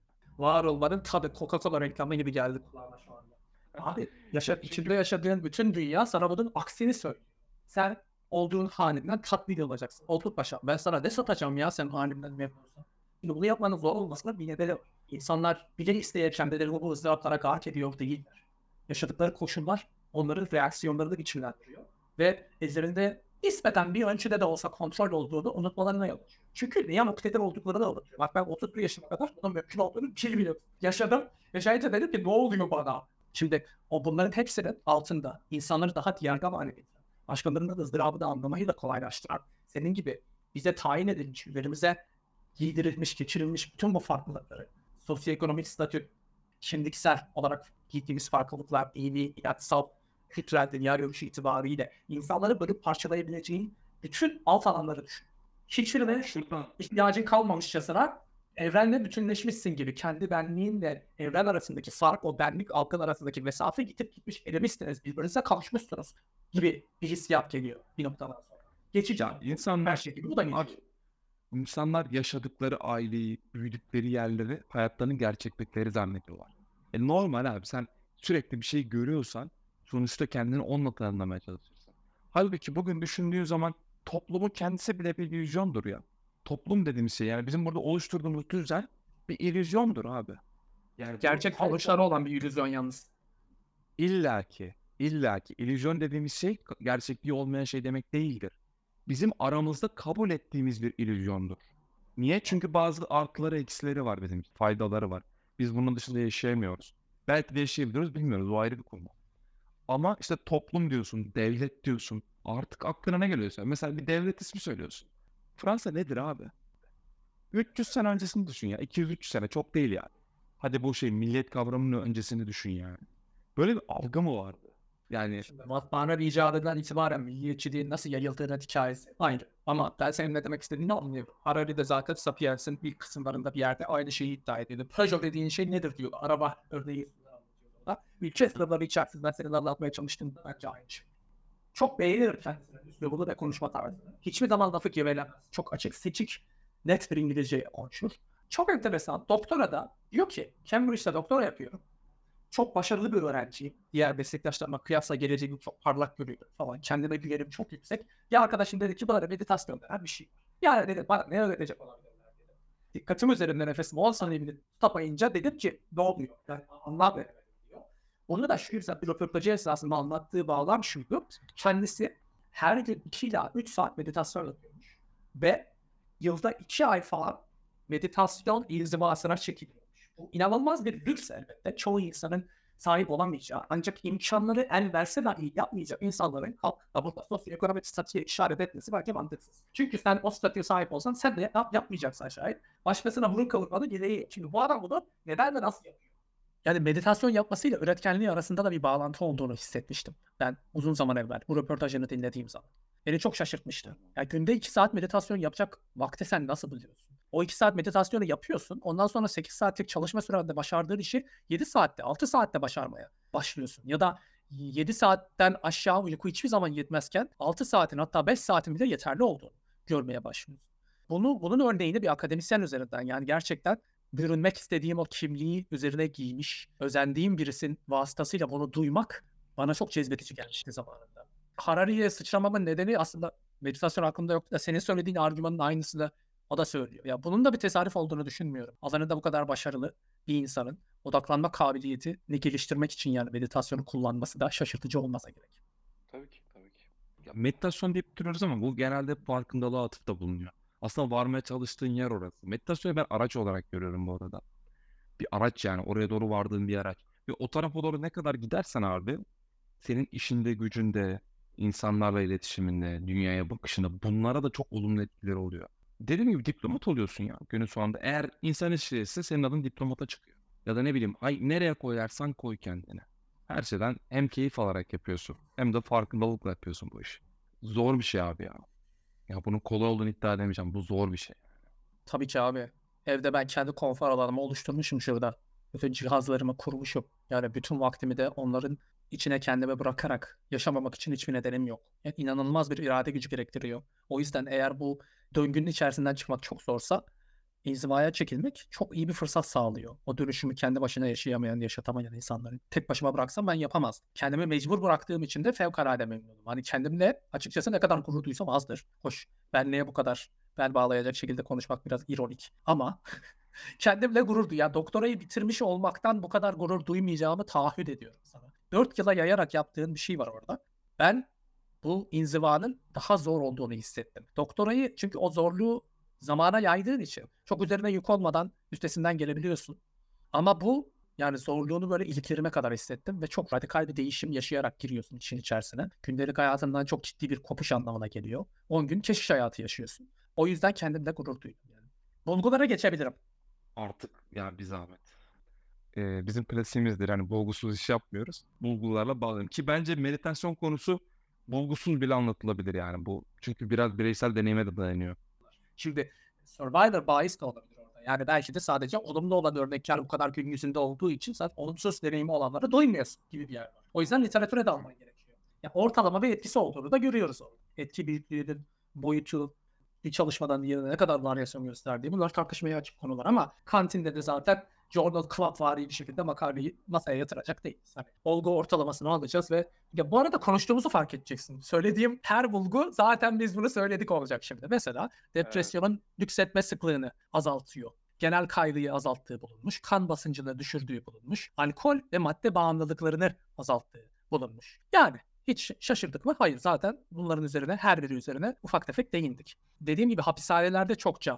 Var olmanın tadı, Coca-Cola reklamı gibi geldi kulağıma şu anda. Abi içinde yaşadığın bütün dünya sana bunun aksini söylüyor. Sen olduğun halinden tatmin olacaksın. Otur paşa, ben sana ne satacağım ya sen halimden memnunsan. Şimdi bunu yapmanın zor olmasına bir nedeni var. İnsanlar bile isteye kendileri bu ızdıraplara gark ediyor değiller. Yaşadıkları koşullar onların reaksiyonlarını biçimlendiriyor. Ve üzerinde nispeten bir ölçüde de olsa kontrol olduğunu unutmalarına yol açıyor. Çünkü neye muktedir olduklarını anlatıyor. Bak ben 31 yaşıma kadar bunun mümkün olduğunu bilmiyorum. Yaşadım. Yaşayınca dedim ki ne oluyor bana? Şimdi bunların hepsinin altında insanları daha diyarga hale getiren, başkalarının ızdırabı da anlamayı da kolaylaştıran, senin gibi bize tayin edilmiş, üzerimize giydirilmiş, geçirilmiş bütün bu farklılıkları, sosyoekonomik statü, kimliksel olarak giydiğimiz farklılıklar, dini, inansal, kültürel dünya görüşü itibariyle insanları bölüp parçalayabileceğin bütün alt alanları düşün. Hiçbirine ihtiyacın kalmamışçasına evrenle bütünleşmişsin gibi, kendi benliğinle evren arasındaki fark, o benlik algın arasındaki mesafe gitip gitmiş, erimişsiniz, birbirinize kavuşmuşsunuz gibi bir hissiyat geliyor bir noktadan sonra. Geçici. Ya insanlar, Her şey gibi bu da abi, geçici. insanlar yaşadıkları aileyi, büyüdükleri yerleri hayatlarının gerçeklikleri zannediyorlar. Normal abi, sen sürekli bir şey görüyorsan sonuçta kendini onunla tanımlamaya çalışırsın. Halbuki bugün düşündüğün zaman toplumun kendisi bile bir illüzyondur ya. Toplum dediğimiz şey, yani bizim burada oluşturduğumuz düzen bir illüzyondur abi. Yani Gerçek sonuçları olan bir illüzyon yalnız. illaki illüzyon dediğimiz şey gerçekliği olmayan şey demek değildir. Bizim aramızda kabul ettiğimiz bir illüzyondur. Niye? Çünkü bazı artıları eksileri var bizim, faydaları var. Biz bunun dışında yaşayamıyoruz. Belki de yaşayabiliyoruz, bilmiyoruz. O ayrı bir konu. Ama işte toplum diyorsun, devlet diyorsun. Artık aklına ne geliyorsa. Mesela bir devlet ismi söylüyorsun. Fransa nedir abi? 300 sene öncesini düşün ya. 200-300 sene çok değil yani. Hadi bu millet kavramının öncesini düşün yani. Böyle bir algı mı vardı? Yani Şimdi matbaanın icadından itibaren milliyetçiliğin nasıl yayıldığının hikayesi ayrı. Ama ben senin ne demek istediğini anlıyorum. Harari de zaten Sapiens'in ilk kısımlarında bir yerde aynı şeyi iddia ediyordu. Peugeot dediğin şey nedir diyor. Araba örneği. Ülke sınırları içerisinde senin anlatmaya çalıştığında bence aynı şey. Çok beğenirim kendisini. Üslubunu ve konuşma tarzını. Hiçbir zaman lafı gevelemez. Çok açık, seçik, net bir İngilizce konuşur. Çok enteresan. Doktora da diyor ki, Cambridge'de doktora yapıyorum. Çok başarılı bir öğrenciyim. Diğer meslektaşlarıma kıyasla geleceğimi çok parlak görüyorum falan. Kendime güvenim çok yüksek. Bir arkadaşım dedi ki bana meditasyon denen bir şey var. Yani dedi bana ne öğretecek olabilirler dedi. Dikkatim üzerinde nefesim 10 saniyede tutamayınca dedim ki ne oluyor? Yani anlam veremedim diyor. Onu da şu yüzden bir röportajı esnasında anlattığı bağlam şuydu. Kendisi her gün 2 ila 3 saat meditasyon yapıyormuş. Ve yılda 2 ay falan meditasyon inzivasına çekiliyormuş. Bu inanılmaz bir lüks elbette. Çoğu insanın sahip olamayacağı, ancak imkanları el verse dahi yapmayacak insanların kalkıp burada sosyoekonomik statüye işaret etmesi belki mantıksız. Çünkü sen o statüye sahip olsan sen de yapmayacaksın şayet. Başkasına burun kıvırmanın gereği. Şimdi bu adam bunu neden ve nasıl yapıyor? Yani meditasyon yapmasıyla üretkenliği arasında da bir bağlantı olduğunu hissetmiştim. Ben uzun zaman evvel bu röportajını dinlediğim zaman. Beni çok şaşırtmıştı. Yani günde 2 saat meditasyon yapacak vakti sen nasıl buluyorsun? O 2 saat meditasyonu yapıyorsun. Ondan sonra 8 saatlik çalışma sürende başardığın işi 7 saatte, 6 saatte başarmaya başlıyorsun. Ya da 7 saatten aşağı uyku hiçbir zaman yetmezken 6 saatin hatta 5 saatin bile yeterli olduğunu görmeye başlıyorsun. Bunun örneğini bir akademisyen üzerinden yani gerçekten bürünmek istediğim o kimliği üzerine giymiş, özendiğim birisinin vasıtasıyla bunu duymak bana çok cezbedici gelmişti zamanında. Harari'ye sıçramamın nedeni aslında meditasyon hakkında yok da senin söylediğin argümanın aynısını o da söylüyor. Ya bunun da bir tesadüf olduğunu düşünmüyorum. Alanında bu kadar başarılı bir insanın odaklanma kabiliyetini geliştirmek için yani meditasyonu kullanması da şaşırtıcı olmasa gerek. tabii ki, tabii ki. Ya meditasyon deyip duruyoruz ama bu genelde farkındalığa atıfta bulunuyor. Aslında varmaya çalıştığın yer orası. Meditasyonu ben araç olarak görüyorum bu arada. Bir araç yani oraya doğru vardığın bir araç. Ve o tarafa doğru ne kadar gidersen abi senin işinde, gücünde, insanlarla iletişiminde, dünyaya bakışında bunlara da çok olumlu etkileri oluyor. Dediğim gibi diplomat oluyorsun ya günün sonunda. Eğer insan ilişkisi senin adın diplomata çıkıyor. Ya da ne bileyim nereye koyarsan koy kendini. Her şeyden hem keyif alarak yapıyorsun hem de farkındalıkla yapıyorsun bu işi. Zor bir şey abi ya. Ya bunun kolay olduğunu iddia edemeyeceğim. Bu zor bir şey. Tabii ki abi. Evde ben kendi konfor alanımı oluşturmuşum şurada. Bütün cihazlarımı kurmuşum. Yani bütün vaktimi de onların içine kendime bırakarak yaşamamak için hiçbir nedenim yok. Yani inanılmaz bir irade gücü gerektiriyor. O yüzden eğer bu döngünün içerisinden çıkmak çok zorsa inzivaya çekilmek çok iyi bir fırsat sağlıyor. O dönüşümü kendi başına yaşayamayan, yaşatamayan insanları tek başıma bıraksam ben yapamazdım. Kendimi mecbur bıraktığım için de fevkalade memnunum. Hani kendimle açıkçası ne kadar gurur duysam azdır. Hoş, benliğe bu kadar bel bağlayacak şekilde konuşmak biraz ironik. Ama kendimle gurur duyuyorum. Yani doktorayı bitirmiş olmaktan bu kadar gurur duymayacağımı taahhüt ediyorum sana. 4 yıla yayarak yaptığın bir şey var orada. Ben bu inzivanın daha zor olduğunu hissettim. Doktorayı çünkü o zorluğu zamana yaydığın için çok üzerine yük olmadan üstesinden gelebiliyorsun. Ama bu yani zorluğunu böyle iliklerime kadar hissettim ve çok radikal bir değişim yaşayarak giriyorsun işin içerisine. Gündelik hayatından çok ciddi bir kopuş anlamına geliyor. 10 gün keşiş hayatı yaşıyorsun. O yüzden kendimle gurur duydum yani. Bulgulara geçebilirim. Artık ya bir zahmet. Bizim klasiğimizdir. Yani bulgusuz iş yapmıyoruz. Bulgularla bağlayalım. Ki bence meditasyon konusu bulgusuz bile anlatılabilir yani bu. Çünkü biraz bireysel deneyime de dayanıyor. Şimdi Survivor bias da olabilir orada. Yani belki de sadece olumlu olan örnekler bu kadar gün yüzünde olduğu için sen olumsuz deneyimi olanlara doymuyorsun gibi bir yer var. O yüzden literatüre dalman gerekiyor. Yani ortalama bir etkisi olduğunu da görüyoruz orada. Etki büyüklüğünün boyutu, bir çalışmadan diğerine ne kadar varyasyon gösterdiği bunlar tartışmaya açık konular ama kantinde de zaten Journal Club vari bir şekilde makaleyi masaya yatıracak değiliz. Hani olgu ortalamasını alacağız ve ya bu arada konuştuğumuzu fark edeceksin. Söylediğim her bulgu zaten biz bunu söyledik olacak şimdi. Mesela depresyonun nüksetme sıklığını azaltıyor. Genel kaygıyı azalttığı bulunmuş. Kan basıncını düşürdüğü bulunmuş. Alkol ve madde bağımlılıklarını azalttığı bulunmuş. Yani hiç şaşırdık mı? Hayır. Zaten bunların üzerine her biri üzerine ufak tefek değindik. Dediğim gibi hapishanelerde çokça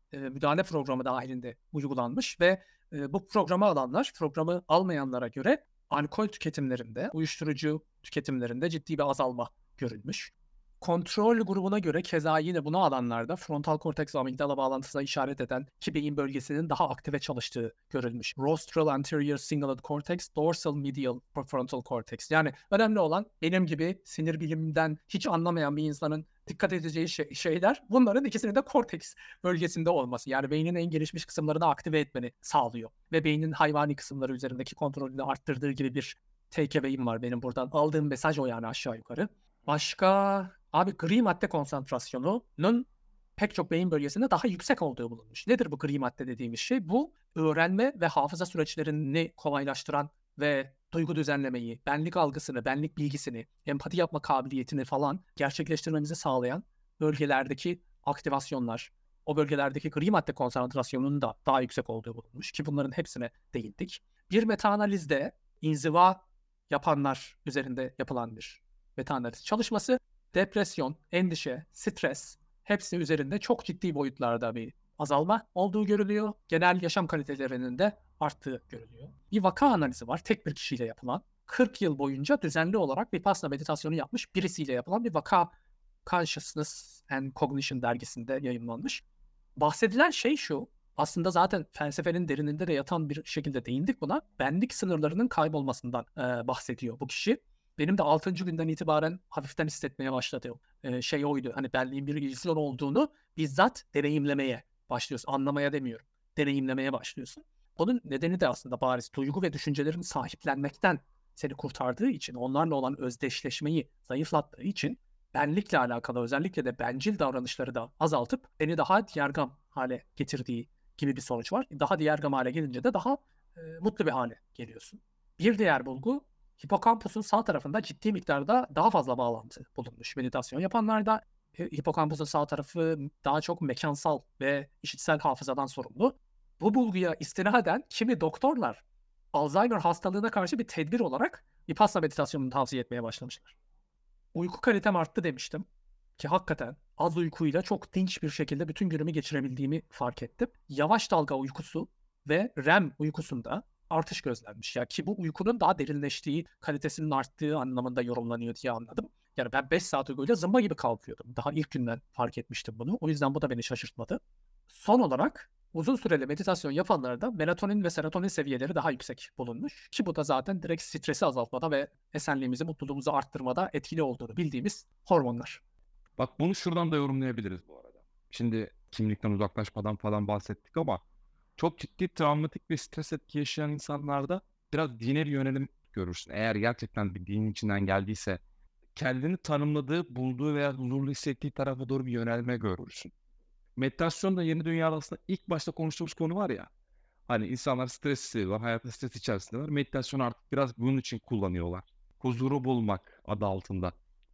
müdahale programı dahilinde uygulanmış ve bu programı alanlar, programı almayanlara göre alkol tüketimlerinde, uyuşturucu tüketimlerinde ciddi bir azalma görülmüş. Kontrol grubuna göre keza yine bunu alanlarda frontal korteks ve amigdala bağlantısına işaret eden iki beyin bölgesinin daha aktive çalıştığı görülmüş. Rostral anterior cingulate cortex, dorsal medial prefrontal cortex. Yani önemli olan benim gibi sinir biliminden hiç anlamayan bir insanın dikkat edeceği şeyler bunların ikisinin de korteks bölgesinde olması. Yani beynin en gelişmiş kısımlarını aktive etmeni sağlıyor. Ve beynin hayvani kısımları üzerindeki kontrolünü arttırdığı gibi bir takeaway'im var benim buradan. Aldığım mesaj o yani aşağı yukarı. Başka abi gri madde konsantrasyonunun pek çok beyin bölgesinde daha yüksek olduğu bulunmuş. Nedir bu gri madde dediğimiz şey? Bu öğrenme ve hafıza süreçlerini kolaylaştıran ve duygu düzenlemeyi, benlik algısını, benlik bilgisini, empati yapma kabiliyetini falan gerçekleştirmemizi sağlayan bölgelerdeki aktivasyonlar, o bölgelerdeki gri madde konsantrasyonunun da daha yüksek olduğu bulunmuş ki bunların hepsine değindik. Bir metaanalizde inziva yapanlar üzerinde yapılan bir metaanaliz çalışması, depresyon, endişe, stres hepsi üzerinde çok ciddi boyutlarda bir azalma olduğu görülüyor. Genel yaşam kalitelerinin de arttığı görülüyor. Bir vaka analizi var tek bir kişiyle yapılan. 40 yıl boyunca düzenli olarak Vipassana meditasyonu yapmış birisiyle yapılan bir vaka, Consciousness and Cognition dergisinde yayınlanmış. Bahsedilen şey şu, aslında zaten felsefenin derininde de yatan bir şekilde değindik buna. Benlik sınırlarının kaybolmasından bahsediyor bu kişi. Benim de 6. günden itibaren hafiften hissetmeye başladığım şey oydu. Hani benliğin bir illüzyon olduğunu bizzat deneyimlemeye başlıyorsun. Anlamaya demiyorum. Deneyimlemeye başlıyorsun. Onun nedeni de aslında bariz. Duygu ve düşüncelerin sahiplenmekten seni kurtardığı için, onlarla olan özdeşleşmeyi zayıflattığı için benlikle alakalı özellikle de bencil davranışları da azaltıp seni daha diyargam hale getirdiği gibi bir sonuç var. Daha diyargam hale gelince de daha mutlu bir hale geliyorsun. Bir diğer bulgu, hipokampusun sağ tarafında ciddi miktarda daha fazla bağlantı bulunmuş meditasyon yapanlarda. Hipokampusun sağ tarafı daha çok mekansal ve işitsel hafızadan sorumlu. Bu bulguya istinaden kimi doktorlar Alzheimer hastalığına karşı bir tedbir olarak Vipassana meditasyonunu tavsiye etmeye başlamışlar. Uyku kalitem arttı demiştim ki hakikaten az uykuyla çok dinç bir şekilde bütün günümü geçirebildiğimi fark ettim. Yavaş dalga uykusu ve REM uykusunda artış gözlenmiş. Ya ki bu uykunun daha derinleştiği, kalitesinin arttığı anlamında yorumlanıyor diye anladım. Yani ben 5 saat uykuyla zımba gibi kalkıyordum. Daha ilk günden fark etmiştim bunu. O yüzden bu da beni şaşırtmadı. Son olarak uzun süreli meditasyon yapanlarda melatonin ve serotonin seviyeleri daha yüksek bulunmuş. Ki bu da zaten direkt stresi azaltmada ve esenliğimizi, mutluluğumuzu arttırmada etkili olduğunu bildiğimiz hormonlar. Bak bunu şuradan da yorumlayabiliriz bu arada. Şimdi kimlikten uzaklaşmadan falan bahsettik ama çok ciddi travmatik ve stres etki yaşayan insanlarda biraz dine bir yönelim görürsün. Eğer gerçekten bir dinin içinden geldiyse kendini tanımladığı, bulduğu veya huzurlu hissettiği tarafa doğru bir yönelme görürsün. Meditasyon da yeni dünyada aslında ilk başta konuştuğumuz konu var ya. Hani insanlar stres hissediyorlar, hayatta stres içerisindeler. Meditasyonu artık biraz bunun için kullanıyorlar. Huzuru bulmak adı altında.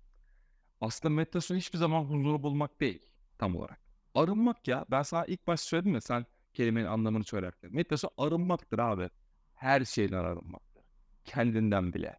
Aslında meditasyon hiçbir zaman huzuru bulmak değil tam olarak. Arınmak ya. Ben sana ilk başta söyledim ya sen kelimenin anlamını söylerken. Meditasyon arınmaktır abi. Her şeyden arınmaktır. Kendinden bile.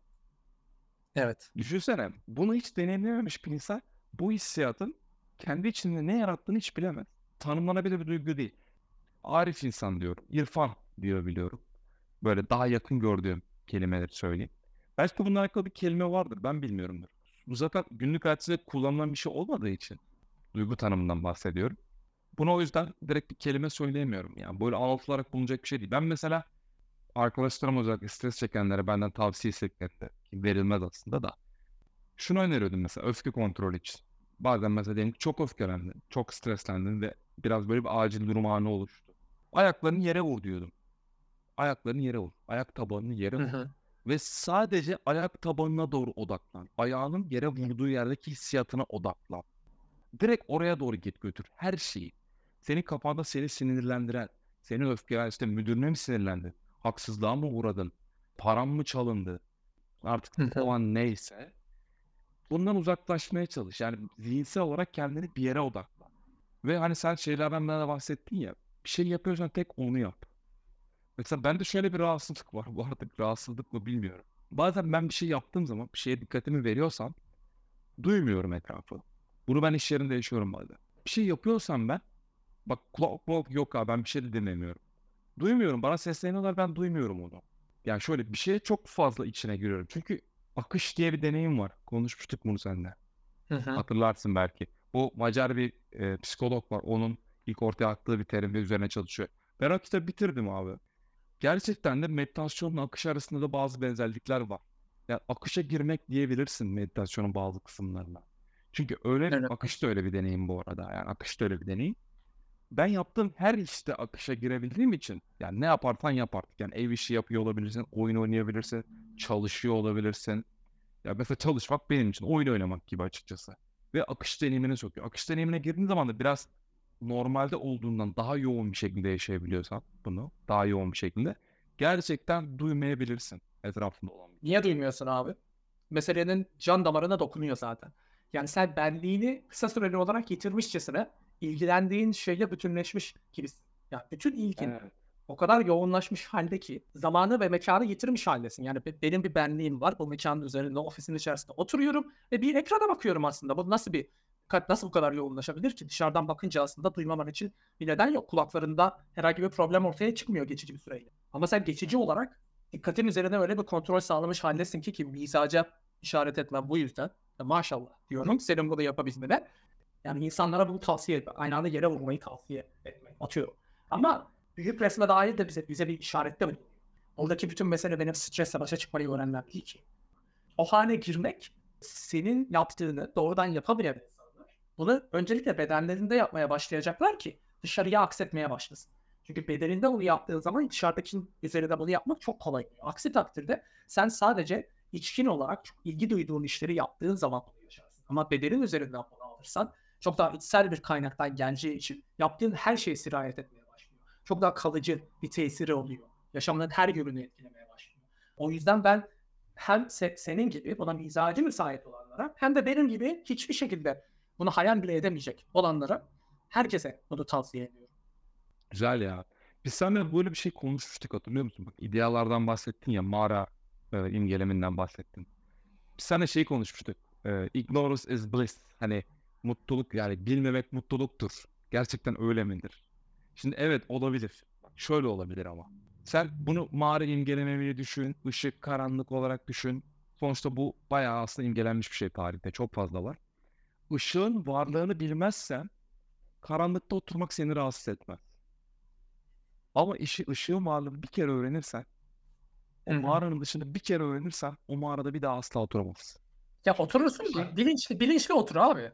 Evet. Düşünsene bunu hiç deneyimlememiş bir insan bu hissiyatın kendi içinde ne yarattığını hiç bilemez. Tanımlanabilir bir duygu değil. Arif insan diyorum. İrfan diyor biliyorum. Böyle daha yakın gördüğüm kelimeleri söyleyeyim. Belki bununla alakalı bir kelime vardır. Ben bilmiyorumdur. Bu zaten günlük hayatta kullanılan bir şey olmadığı için duygu tanımından bahsediyorum. Buna o yüzden direkt bir kelime söyleyemiyorum. Yani böyle anlatılarak bulunacak bir şey değil. Ben mesela arkadaşlarım özellikle stres çekenlere benden tavsiye istediklerinde ki verilmez aslında da şunu öneriyordum mesela öfke kontrolü için. Bazen mesela diyelim ki çok öfkelendin, çok streslendin ve biraz böyle bir acil durum anı oluştu. Ayaklarını yere vur diyordum. Ayaklarını yere vur. Ayak tabanını yere Hı vur. hı. Ve sadece ayak tabanına doğru odaklan. Ayağının yere vurduğu yerdeki hissiyatına odaklan. Direkt oraya doğru git götür. Her şeyi. Senin kafanda seni sinirlendiren, seni öfkelen işte müdürüne mi sinirlendin? Haksızlığa mı uğradın? Param mı çalındı? Artık Hı o hı. an neyse. Bundan uzaklaşmaya çalış. Yani zihinsel olarak kendini bir yere odakla. Ve hani sen şeylerden de bahsettin ya. Bir şey yapıyorsan tek onu yap. Mesela bende şöyle bir rahatsızlık var. Bu artık rahatsızlık mı bilmiyorum. Bazen ben bir şey yaptığım zaman bir şeye dikkatimi veriyorsam duymuyorum etrafı. Bunu ben iş yerinde yaşıyorum bazen. Bir şey yapıyorsam ben Bak kulak yok abi, ben bir şey de dinlemiyorum. Duymuyorum. Bana sesleniyorlar, ben duymuyorum onu. Yani şöyle bir şeye çok fazla içine giriyorum. Çünkü akış diye bir deneyim var. Konuşmuştuk bunu seninle. Hı hı. Hatırlarsın belki. Bu Macar bir psikolog var. Onun ilk ortaya attığı bir terim ve üzerine çalışıyor. Ben o kitabı bitirdim abi. Gerçekten de meditasyonla akış arasında da bazı benzerlikler var. Yani akışa girmek diyebilirsin meditasyonun bazı kısımlarına. Çünkü öyle Evet. akış da öyle bir deneyim bu arada. Yani akış da öyle bir deneyim. Ben yaptığım her işte akışa girebildiğim için, yani ne yaparsan yap artık. Yani ev işi yapıyor olabilirsin, oyun oynayabilirsin, çalışıyor olabilirsin. Ya mesela çalışmak benim için oyun oynamak gibi açıkçası. Ve akış deneyimine sokuyor. Akış deneyimine girdiğin zaman da biraz normalde olduğundan daha yoğun bir şekilde yaşayabiliyorsan bunu, daha yoğun bir şekilde gerçekten duymayabilirsin etrafında olan. Niye duymuyorsun abi? Meselenin can damarına dokunuyor zaten. Yani sen benliğini kısa süreli olarak yitirmişçesine ilgilendiğin şeyle bütünleşmiş gibisin. Yani bütün ilgin Evet. o kadar yoğunlaşmış halde ki zamanı ve mekanı yitirmiş haldesin. Yani benim bir benliğim var. Bu mekanın üzerinde, ofisin içerisinde oturuyorum ve bir ekrana bakıyorum aslında. Bu nasıl bu kadar yoğunlaşabilir ki? Dışarıdan bakınca aslında duymaman için bir neden yok. Kulaklarında herhangi bir problem ortaya çıkmıyor geçici bir süreyle. Ama sen geçici olarak dikkatin üzerine öyle bir kontrol sağlamış haldesin ki mizaca işaret etmem bu yüzden. Maşallah diyorum senin bunu yapabilmene. Yani insanlara bunu tavsiye etmek. Aynı anda yere vurmayı tavsiye etmek. Atıyorum. Ama büyük resme dair de bize bir işarette mi? Oradaki bütün mesele benim stresle başa çıkmayı öğrenmem değil ki. O hale girmek senin yaptığını doğrudan yapabilen insanlar bunu öncelikle bedenlerinde yapmaya başlayacaklar ki dışarıya aksetmeye başlasın. Çünkü bedeninde bunu yaptığın zaman dışarıdakinin üzerinde bunu yapmak çok kolay. Aksi takdirde sen sadece içkin olarak çok ilgi duyduğun işleri yaptığın zaman bunu yaşarsın. Ama bedenin üzerinden bunu alırsan çok daha içsel bir kaynaktan geleceği için yaptığın her şeye sirayet etmeye başlıyor. Çok daha kalıcı bir tesiri oluyor. Yaşamının her yönünü etkilemeye başlıyor. O yüzden ben hem senin gibi buna mizacı müsait olanlara hem de benim gibi hiçbir şekilde bunu hayal bile edemeyecek olanlara herkese bunu tavsiye ediyorum. Güzel ya. Biz seninle böyle bir şey konuşmuştuk, hatırlıyor musun? Bak, idealardan bahsettin ya, mağara imgeleminden bahsettin. Biz seninle şey konuşmuştuk. Ignorance is bliss. Hani mutluluk, yani bilmemek mutluluktur. Gerçekten öyle midir? Şimdi evet, olabilir. Bak, şöyle olabilir ama. Sen bunu mağara imgelemeyi düşün. Işık, karanlık olarak düşün. Sonuçta bu bayağı aslında imgelenmiş bir şey tarihte. Çok fazla var. Işığın varlığını bilmezsen karanlıkta oturmak seni rahatsız etmez. Ama ışığın varlığını bir kere öğrenirsen, o Hı hı. mağaranın dışında bir kere öğrenirsen, o mağarada bir daha asla oturamazsın. Ya oturursun da bilinçli otur abi.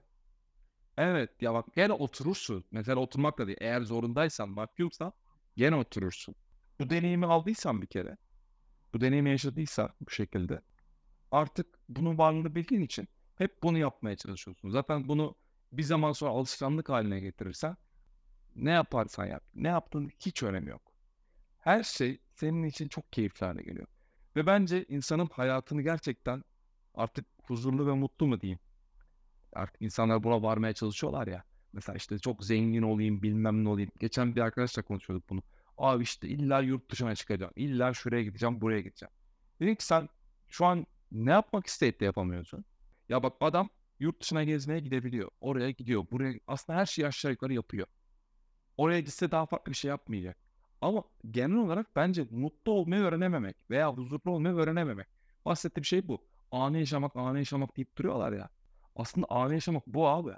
Evet ya, bak gene oturursun. Mesela oturmak da değil. Eğer zorundaysan, mahkumsan gene oturursun. Bu deneyimi aldıysan bir kere, bu deneyimi yaşadıysan bu şekilde, artık bunun varlığını bildiğin için hep bunu yapmaya çalışıyorsun. Zaten bunu bir zaman sonra alışkanlık haline getirirsen, ne yaparsan yap, ne yaptığın hiç önemi yok. Her şey senin için çok keyifli hale geliyor. Ve bence insanın hayatını gerçekten artık huzurlu ve mutlu mu diyeyim? Artık insanlar buna varmaya çalışıyorlar ya. Mesela işte çok zengin olayım, bilmem ne olayım. Geçen bir arkadaşla konuşuyorduk bunu. Abi işte illa yurt dışına çıkacağım. İlla şuraya gideceğim, buraya gideceğim. Dedim ki sen şu an ne yapmak isteyip de yapamıyorsun? Ya bak, adam yurt dışına gezmeye gidebiliyor. Oraya gidiyor, buraya, aslında her şeyi aşağı yukarı yapıyor. Oraya gitse daha farklı bir şey yapmayacak. Ama genel olarak bence mutlu olmayı öğrenememek veya huzurlu olmayı öğrenememek. Bahsettiğim şey bu. Anı yaşamak, anı yaşamak deyip duruyorlar ya. Aslında anı yaşamak bu abi.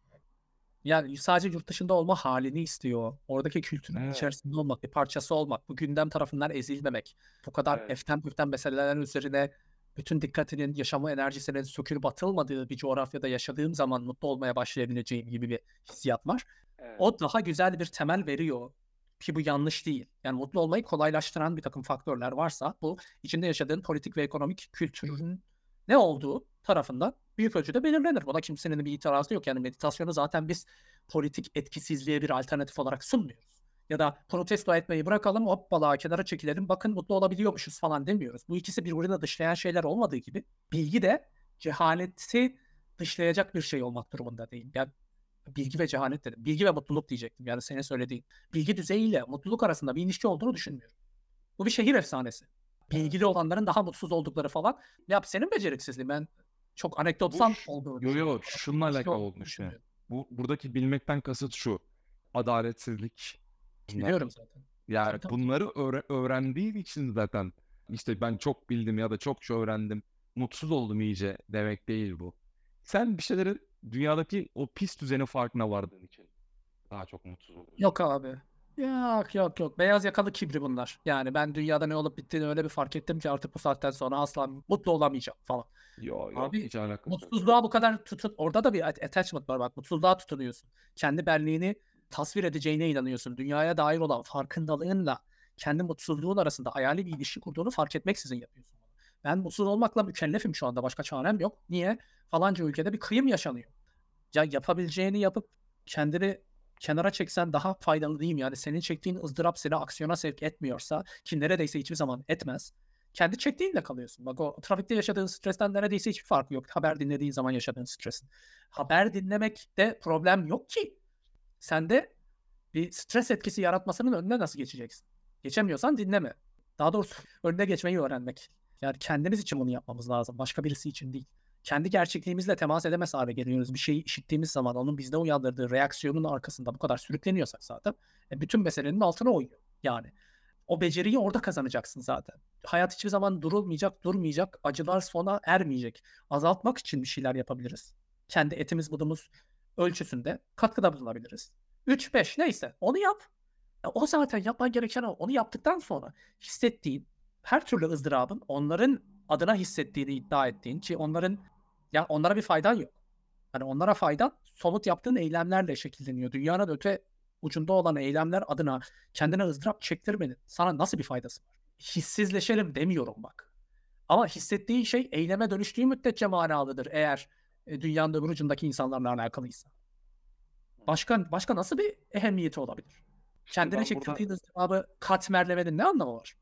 Yani sadece yurt dışında olma halini istiyor. Oradaki kültürün Evet. içerisinde olmak, bir parçası olmak, bu gündem tarafından ezilmemek. Bu kadar Evet. eften püften meselelerin üzerine bütün dikkatinin, yaşamı enerjisinin sökülüp atılmadığı bir coğrafyada yaşadığım zaman mutlu olmaya başlayabileceğim gibi bir hissiyat var. Evet. O daha güzel bir temel veriyor ki bu yanlış değil. Yani mutlu olmayı kolaylaştıran bir takım faktörler varsa bu içinde yaşadığın politik ve ekonomik kültürün ne olduğu tarafından büyük ölçüde belirlenir. Buna kimsenin bir itirazı yok. Yani meditasyonu zaten biz politik etkisizliğe bir alternatif olarak sunmuyoruz. Ya da protesto etmeyi bırakalım, hoppala kenara çekilelim, bakın mutlu olabiliyormuşuz falan demiyoruz. Bu ikisi birbirini dışlayan şeyler olmadığı gibi bilgi de cehaleti dışlayacak bir şey olmak durumunda değil. Yani bilgi ve cehalet dedim. Bilgi ve mutluluk diyecektim. Yani senin söylediğin. Bilgi düzeyiyle mutluluk arasında bir ilişki olduğunu düşünmüyorum. Bu bir şehir efsanesi. Evet. Bilgili olanların daha mutsuz oldukları falan. Ya senin beceriksizliğin, ben çok Bu anekdotsal olduğunu yo yo düşünüyorum. şununla İlişki alakalı olduğunu olduğunu düşünüyorum. düşünmüyorum. Buradaki bilmekten kasıt şu. adaletsizlik. Bunlar. Biliyorum zaten. Yani Tabii tabii. bunları öğrendiğin için zaten işte ben çok bildim ya da çok şey öğrendim, mutsuz oldum iyice demek değil bu. Sen bir şeyleri dünyadaki o pis düzenin farkına vardığın için daha çok mutsuz oluyorsun. Yok abi. Yok yok yok. Beyaz yakalı kibri bunlar. Yani ben dünyada ne olup bittiğini öyle bir fark ettim ki artık bu saatten sonra asla mutlu olamayacağım falan. Yok yok, Abi hiç alakası yok. mutsuzluğa bu kadar tutun. Orada da bir attachment var bak. Mutsuzluğa tutunuyorsun. Kendi benliğini tasvir edeceğine inanıyorsun. Dünyaya dair olan farkındalığınla kendi mutsuzluğun arasında hayali bir ilişki kurduğunu fark etmeksizin yapıyorsun. Ben mutsuz olmakla mükellefim şu anda. Başka çarem yok. Niye? Falanca ülkede bir kıyım yaşanıyor. Ya yapabileceğini yapıp kendini kenara çeksen daha faydalı değil mi? Yani senin çektiğin ızdırap seni aksiyona sevk etmiyorsa ki neredeyse hiçbir zaman etmez. Kendi çektiğinle kalıyorsun. Bak o trafikte yaşadığın stresten neredeyse hiçbir farkı yok. Haber dinlediğin zaman yaşadığın stresin. Haber dinlemekte problem yok ki. Sende bir stres etkisi yaratmasının önüne nasıl geçeceksin? Geçemiyorsan dinleme. Daha doğrusu önüne geçmeyi öğrenmek. Yani kendimiz için bunu yapmamız lazım. Başka birisi için değil. Kendi gerçekliğimizle temas edemez hale geliyoruz. Bir şeyi işittiğimiz zaman onun bizde uyandırdığı reaksiyonun arkasında bu kadar sürükleniyorsak zaten bütün meselenin altına oyuyor. Yani o beceriyi orada kazanacaksın zaten. Hayat hiçbir zaman durmayacak. Acılar sona ermeyecek. Azaltmak için bir şeyler yapabiliriz. Kendi etimiz budumuz ölçüsünde katkıda bulunabiliriz. 3-5 neyse onu yap. O zaten yapman gereken o. Onu yaptıktan sonra hissettiğin her türlü ızdırabın onların adına hissettiğini iddia ettiğin ki onlara bir faydan yok. Hani onlara faydan somut yaptığın eylemlerle şekilleniyor. Dünyanın öte ucunda olan eylemler adına kendine ızdırap çektirmenin sana nasıl bir faydası var? Hissizleşelim demiyorum bak. Ama hissettiğin şey eyleme dönüştüğü müddetçe manalıdır eğer dünyanın öbür ucundaki insanlarla alakalıysa. Başka nasıl bir ehemmiyeti olabilir? İşte Kendine ben burada çektirdiğin ızdırabı katmerlemenin ne anlamı var?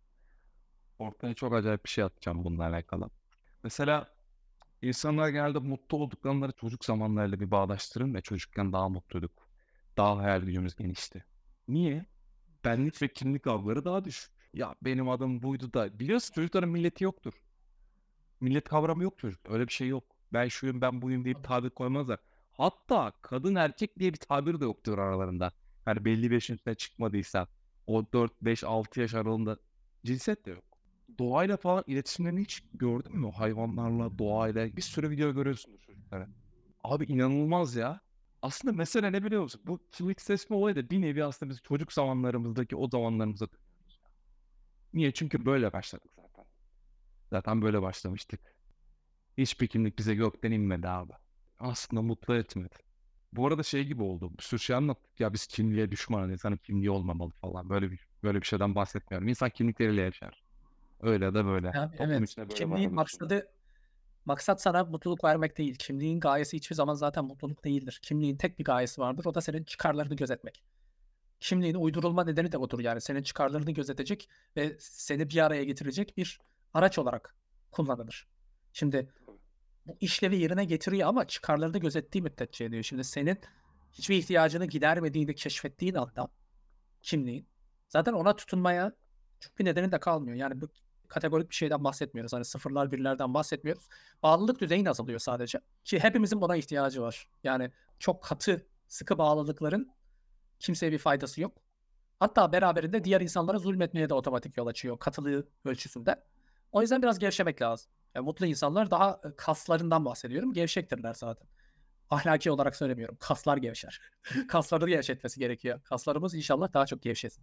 ortaya çok acayip bir şey atacağım bununla alakalı. Mesela insanlar genelde mutlu olduklarını çocuk zamanlarıyla bir bağdaştırın ve çocukken daha mutluyduk. Daha hayal gücümüz genişti. Niye? Benlik ve kimlik algıları daha düşük. Ya benim adım buydu da. Biliyorsun çocukların milleti yoktur. Millet kavramı yok çocuk. Öyle bir şey yok. Ben şuyum ben buyum deyip tabir koymazlar. Hatta kadın erkek diye bir tabir de yoktur aralarında. Yani belli bir yaşın üstüne çıkmadıysa o 4 5 6 yaş aralığında cinsiyet de yok. Doğayla falan iletişimlerini hiç gördün mü? Hayvanlarla, doğayla bir sürü video görüyorsundur çocuklara. Abi inanılmaz ya. Aslında mesele ne biliyor musun? Bu kimlik seçme olayı da bir nevi aslında biz çocuk zamanlarımızdaki o zamanlarımıza dönüyoruz. Niye? Çünkü böyle başladık zaten. Zaten böyle başlamıştık. Hiçbir kimlik bize gökten inmedi abi. Aslında mutlu etmedi. Bu arada şey gibi oldu. Bir sürü şey anlattık ya biz kimliğe düşmanız. İnsanın kimliği olmamalı falan. Böyle bir şeyden bahsetmiyorum. İnsan kimlikleriyle yaşar. Öyle de böyle. Yani Toplum evet. içine böyle Kimliğin varoluşsun. maksat sana mutluluk vermek değil. Kimliğin gayesi hiçbir zaman zaten mutluluk değildir. Kimliğin tek bir gayesi vardır. O da senin çıkarlarını gözetmek. Kimliğin uydurulma nedeni de budur yani. Senin çıkarlarını gözetecek ve seni bir araya getirecek bir araç olarak kullanılır. Şimdi bu işlevi yerine getiriyor ama çıkarlarını gözettiği müddetçe diyor. Şimdi senin hiçbir ihtiyacını gidermediğini keşfettiğin anda kimliğin zaten ona tutunmaya çok bir nedeni de kalmıyor. Yani bu kategorik bir şeyden bahsetmiyoruz. Hani sıfırlar birlerden bahsetmiyoruz. Bağlılık düzeyin azalıyor sadece. Ki hepimizin buna ihtiyacı var. Yani çok katı, sıkı bağlılıkların kimseye bir faydası yok. Hatta beraberinde diğer insanlara zulmetmeye de otomatik yol açıyor katılığı ölçüsünde. O yüzden biraz gevşemek lazım. Yani mutlu insanlar daha kaslarından bahsediyorum. Gevşektirler zaten. Ahlaki olarak söylemiyorum. Kaslar gevşer. Kasları gevşetmesi gerekiyor. Kaslarımız inşallah daha çok gevşesin.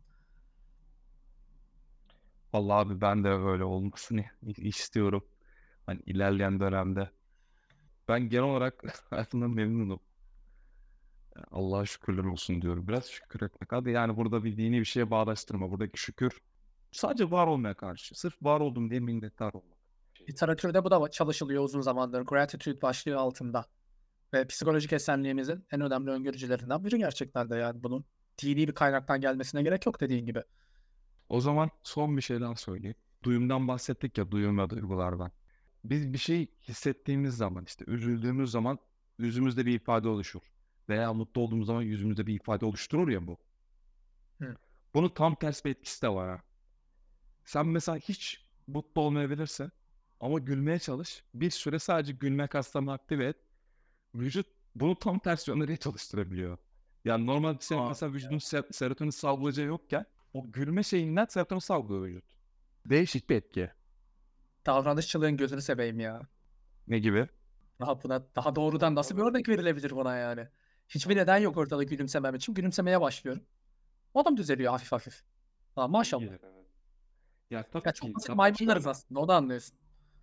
Vallahi abi ben de öyle olmasını istiyorum. Hani ilerleyen dönemde. Ben genel olarak hayatımdan memnunum. Allah'a şükürler olsun diyorum. Biraz şükür etmek. Hadi yani burada bir dini bir şeye bağdaştırma. Buradaki şükür sadece var olmaya karşı. Sırf var oldum diye minnettar olmak. Literatürde bu da çalışılıyor uzun zamandır. Gratitude başlığı altında. Ve psikolojik esenliğimizin en önemli öngörücülerinden biri gerçekten de yani bunun dini bir kaynaktan gelmesine gerek yok dediğin gibi. O zaman son bir şey daha söyleyeyim. Duyumdan bahsettik ya, duyum ve duygulardan. Biz bir şey hissettiğimiz zaman, işte üzüldüğümüz zaman yüzümüzde bir ifade oluşur. Veya mutlu olduğumuz zaman yüzümüzde bir ifade oluşturur ya bu. Hı. Bunun tam ters bir etkisi de var ha. Sen mesela hiç mutlu olmayabilirsin ama gülmeye çalış. Bir süre sadece gülme kaslarını aktive et. Vücut bunu tam ters yönlere çalıştırabiliyor. Yani normalde senin Aa, mesela vücudun serotonin salgılayacağı yokken o gülme şeyinden serotonin salgılıyor vücut. Değişik bir etki. davranışçılığın gözünü seveyim ya. Ne gibi? Daha doğrudan nasıl bir örnek verilebilir buna yani? Hiçbir neden yok ortada gülümsemem için. Gülümsemeye başlıyorum. Odam düzeliyor hafif hafif. Ha, İyi maşallah. gelir, evet. Ya Ya tabii çok ki basit başka maymunlarız aslında. O da anlıyorsun.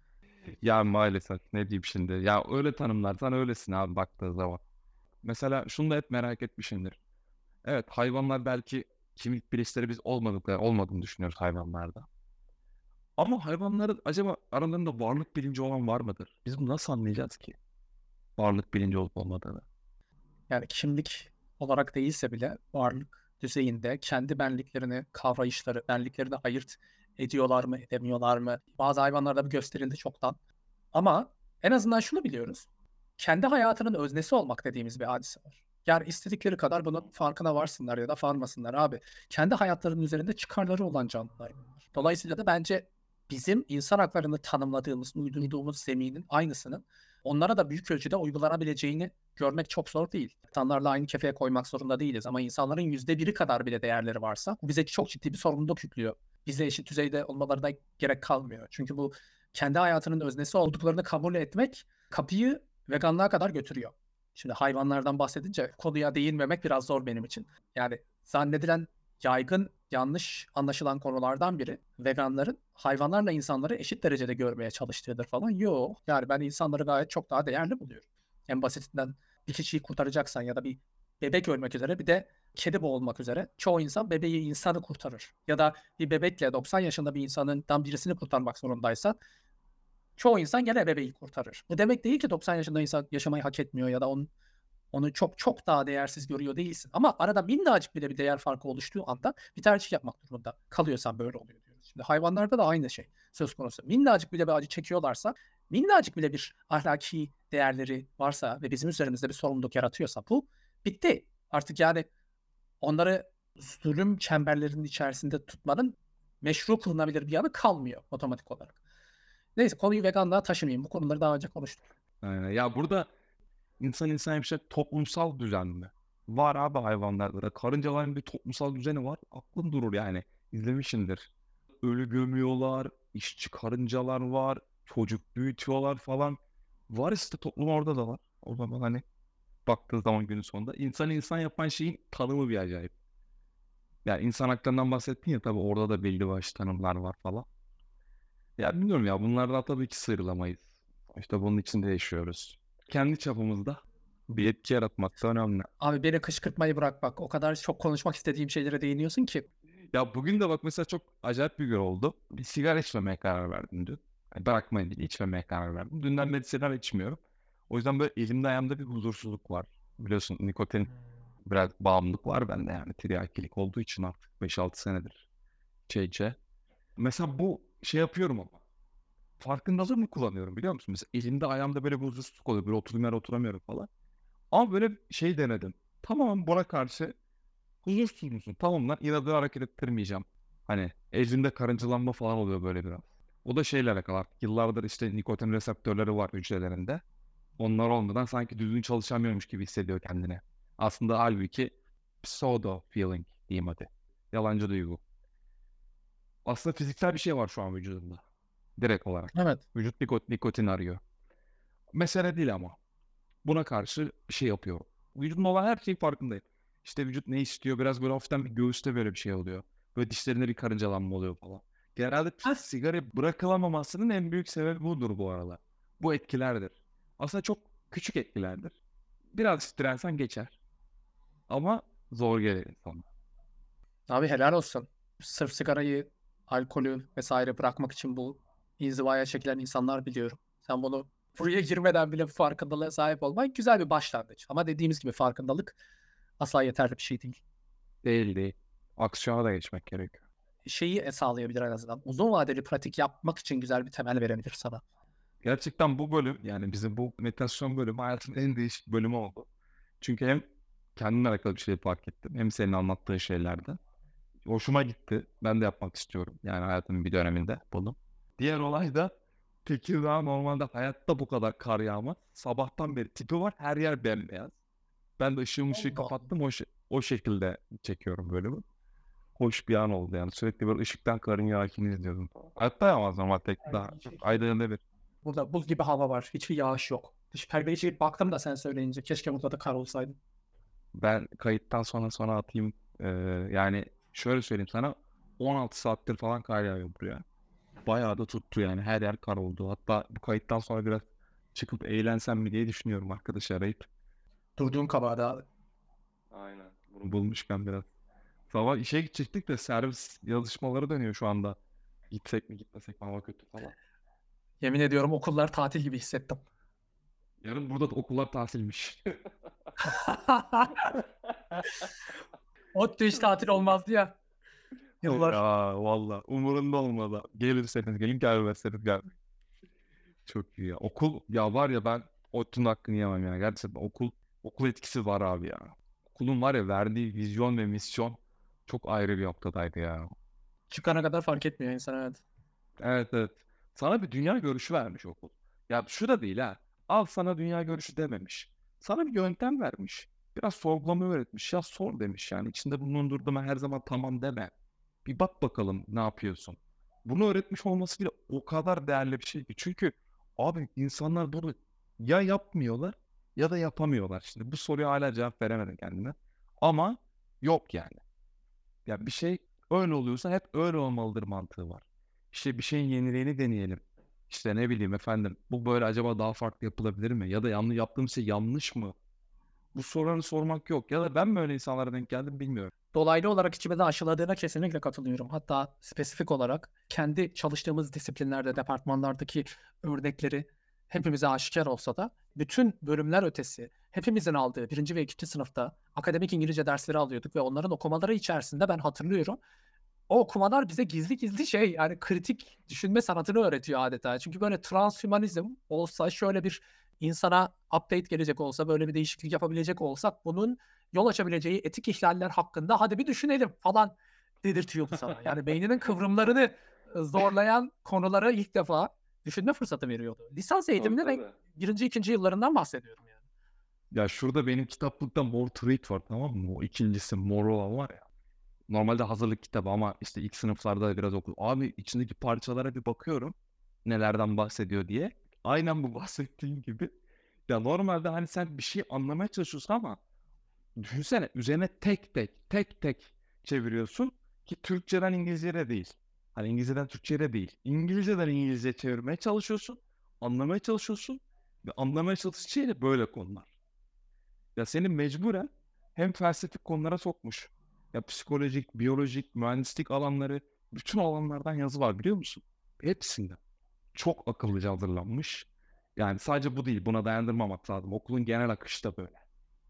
ya maalesef ne diyeyim şimdi. Ya öyle tanımlarsan öylesin abi baktığı zaman. Mesela şunu da hep merak etmişimdir. Evet hayvanlar belki kimlik bilinçleri biz olmadığını düşünüyoruz hayvanlarda. Ama hayvanların acaba aralarında varlık bilinci olan var mıdır? Biz bunu nasıl anlayacağız ki? Varlık bilinci olup olmadığını. Yani kimlik olarak değilse bile varlık düzeyinde kendi benliklerini, kavrayışları, benliklerini ayırt ediyorlar mı, edemiyorlar mı? Bazı hayvanlarda bu gösterildi çoktan. Ama en azından şunu biliyoruz. Kendi hayatının öznesi olmak dediğimiz bir hadise var. Yani istedikleri kadar bunun farkına varsınlar ya da varmasınlar abi. Kendi hayatlarının üzerinde çıkarları olan canlılar bunlar. Dolayısıyla da bence bizim insan haklarını tanımladığımız, uydurduğumuz zeminin aynısının onlara da büyük ölçüde uygulanabileceğini görmek çok zor değil. İnsanlarla aynı kefeye koymak zorunda değiliz ama insanların %1'i kadar bile değerleri varsa bu bize çok ciddi bir sorumluluk yüklüyor. Bize eşit düzeyde olmalarına gerek kalmıyor. Çünkü bu kendi hayatının öznesi olduklarını kabul etmek kapıyı veganlığa kadar götürüyor. Şimdi hayvanlardan bahsedince konuya değinmemek biraz zor benim için. Yani zannedilen yaygın yanlış anlaşılan konulardan biri veganların hayvanlarla insanları eşit derecede görmeye çalıştığıdır falan. Yok. Yani ben insanları gayet çok daha değerli buluyorum. En basitinden bir kişiyi kurtaracaksan ya da bir bebek ölmek üzere bir de kedi boğulmak üzere çoğu insan bebeği insanı kurtarır. Ya da bir bebekle 90 yaşında bir insandan birisini kurtarmak zorundaysa çoğu insan gene bebeği kurtarır. Bu demek değil ki 90 yaşında insan yaşamayı hak etmiyor ya da onu çok çok daha değersiz görüyor değilsin. Ama arada minnacık bile bir değer farkı oluştuğu anda bir tercih yapmak durumunda kalıyorsan böyle oluyor diyoruz. Şimdi hayvanlarda da aynı şey söz konusu. Minnacık bile bir acı çekiyorlarsa, minnacık bile bir ahlaki değerleri varsa ve bizim üzerimizde bir sorumluluk yaratıyorsa bu bitti. Artık yani onları zulüm çemberlerinin içerisinde tutmanın meşru kılınabilir bir yanı kalmıyor otomatik olarak. Neyse konuyu veganlığa taşımayayım. Bu konuları daha önce konuştuk. Ya burada insan yapacak toplumsal düzen mi? Var abi hayvanlarda da. Karıncaların bir toplumsal düzeni var. Aklın durur yani. İzlemişsindir. Ölü gömüyorlar. İşçi karıncalar var. Çocuk büyütüyorlar falan. Var işte toplum orada da var. O zaman hani baktığı zaman günün sonunda. İnsan yapan şeyin tanımı bir acayip. Yani insan haklarından bahsettin ya tabii orada da belli başlı tanımlar var falan. Ya bilmiyorum ya bunlardan tabii ki sıyrılamayız. İşte bunun içinde yaşıyoruz. Kendi çapımızda bir etki yaratmak da önemli. Abi beni kışkırtmayı bırak bak. O kadar çok konuşmak istediğim şeylere değiniyorsun ki. Ya bugün de bak mesela çok acayip bir gün oldu. Bir sigara içmemeye karar verdim dün. Yani bırakmayın değil, içmemeye karar verdim. Dünden beri sigara içmiyorum. O yüzden böyle elimde ayağımda bir huzursuzluk var. Biliyorsun nikotin biraz bağımlılık var bende yani tiryakilik olduğu için artık 5-6 senedir içe. Mesela bu şey yapıyorum ama. Farkındalığımı kullanıyorum biliyor musun? Mesela elimde ayağımda böyle bir huzursuzluk oluyor. Böyle oturduğum yere oturamıyorum falan. Ama böyle şey denedim. Tamam buna karşı huzursuz musun? Tamam lan inadına hareket ettirmeyeceğim. Hani elimde karıncalanma falan oluyor böyle biraz. O da şeyle alakalı artık. Yıllardır işte nikotin reseptörleri var hücrelerinde. Onlar olmadan sanki düzgün çalışamıyormuş gibi hissediyor kendine. Aslında halbuki pseudo feeling diyeyim hadi. Yalancı duygu. Aslında fiziksel bir şey var şu an vücudumda. Direkt olarak. Evet. Vücut nikotin arıyor. Mesele değil ama. Buna karşı bir şey yapıyorum. Vücudumda olan her şeyin farkındayım. İşte vücut ne istiyor? Biraz böyle hafiften bir göğüste böyle bir şey oluyor. Böyle dişlerinde bir karıncalanma oluyor falan. Genelde Heh. sigara bırakılamamasının en büyük sebebi budur bu arada. Bu etkilerdir. Aslında çok küçük etkilerdir. Biraz dirensen geçer. Ama zor gelir insana. Abi helal olsun. Sırf sigarayı, alkolü vesaire bırakmak için bu inzivaya çekilen insanlar biliyorum. Sen bunu buraya girmeden bile bu farkındalığa sahip olman güzel bir başlangıç. Ama dediğimiz gibi farkındalık asla yeterli bir şey değil. Değil. Aksiyona da geçmek gerekiyor. Şeyi sağlayabilir en azından. Uzun vadeli pratik yapmak için güzel bir temel verebilir sana. Gerçekten bu bölüm yani bizim bu meditasyon bölümü hayatımın en değişik bölümü oldu. Çünkü hem kendimle alakalı bir şey fark ettim. Hem senin anlattığın şeylerde. Hoşuma gitti. Ben de yapmak istiyorum. Yani hayatımın bir döneminde bunu. Diğer olay da Tekirdağ normalde hayatta bu kadar kar yağmaz. Sabahtan beri tipi var. Her yer bembeyaz. Ben de ışığı Allah Allah. kapattım. O şekilde çekiyorum bölümü. Hoş bir an oldu yani. Sürekli böyle ışıktan karın yağışını izliyordum falan. Hatta ama zaman tek daha Aynı şekilde. ayda bir. Burada buz gibi hava var. Hiçbir yağış yok. Dış perdeyi çekip baktım da sen söyleyince. Keşke burada da kar olsaydı. Ben kayıttan sonra atayım. Yani şöyle söyleyeyim sana, 16 saattir falan kar yağıyor buraya. Bayağı da tuttu yani, her yer kar oldu. Hatta bu kayıttan sonra biraz çıkıp eğlensem mi diye düşünüyorum, arkadaş arayıp. Durduğun kabağı Aynen. Bunu bulmuşken biraz. Sabah işe gidecektik de servis yazışmaları dönüyor şu anda. Gitsek mi gitmesek mi, hava kötü falan. Yemin ediyorum okullar tatil gibi hissettim. Yarın burada da okullar tatilmiş. ODTÜ hiç tatil olmazdı ya. Yıllar. Ya valla umurunda olmadı. Gelirseniz gelin, gelmezseniz gelmeyin. Çok iyi ya. Okul ya, var ya, ben ODTÜ'nün hakkını yemem ya. Gerçekten okul etkisi var abi ya. Okulun var ya verdiği vizyon ve misyon çok ayrı bir noktadaydı ya. Çıkana kadar fark etmiyor insan, evet. Evet, evet. Sana bir dünya görüşü vermiş okul. Ya şu da değil ha. Al sana dünya görüşü dememiş. Sana bir yöntem vermiş. Biraz sorgulama öğretmiş. Ya sor demiş yani. İçinde bulundurduğuma her zaman tamam deme. Bir bak bakalım ne yapıyorsun. Bunu öğretmiş olması bile o kadar değerli bir şey ki. Çünkü abi insanlar bunu ya yapmıyorlar ya da yapamıyorlar. Şimdi bu soruya hala cevap veremedim kendime. Ama yok yani. Ya bir şey öyle oluyorsa hep öyle olmalıdır mantığı var. İşte bir şeyin yeniliğini deneyelim. İşte ne bileyim efendim, bu böyle acaba daha farklı yapılabilir mi? Ya da yanlış yaptığım şey yanlış mı? Bu soruları sormak yok. Ya da ben mi öyle insanlara denk geldim bilmiyorum. Dolaylı olarak içimize aşıladığına kesinlikle katılıyorum. Hatta spesifik olarak kendi çalıştığımız disiplinlerde, departmanlardaki örnekleri hepimize aşikar olsa da bütün bölümler ötesi hepimizin aldığı birinci ve ikinci sınıfta akademik İngilizce dersleri alıyorduk ve onların okumaları içerisinde ben hatırlıyorum. O okumalar bize gizli gizli yani kritik düşünme sanatını öğretiyor adeta. Çünkü böyle transhümanizm olsa, şöyle bir insana update gelecek olsa, böyle bir değişiklik yapabilecek olsak bunun yol açabileceği etik ihlaller hakkında hadi bir düşünelim falan dedirtiyordu sana. Yani beyninin kıvrımlarını zorlayan konulara ilk defa düşünme fırsatı veriyordu. Lisans Tabii, eğitiminde ben tabii. birinci, ikinci yıllarından bahsediyorum yani. Ya şurada benim kitaplıkta Mor Treat var, tamam mı? O ikincisi mor olan var ya. Normalde hazırlık kitabı ama işte ilk sınıflarda biraz okudum. Abi içindeki parçalara bir bakıyorum. Nelerden bahsediyor diye. Aynen bu bahsettiğim gibi. Ya normalde hani sen bir şey anlamaya çalışıyorsun ama düşünsene, üzerine tek tek çeviriyorsun ki Türkçeden İngilizce'ye de değil. Hani İngilizceden Türkçe'ye de değil. İngilizceden İngilizce'ye çevirmeye çalışıyorsun. Anlamaya çalışıyorsun. Ve anlamaya çalıştığın şey de böyle konular. Ya seni mecburen hem felsefik konulara sokmuş. Ya psikolojik, biyolojik, mühendislik alanları, bütün alanlardan yazı var biliyor musun? Hepsinden. Çok akıllıca hazırlanmış. Yani sadece bu değil, buna dayandırmamak lazım. Okulun genel akışı da böyle.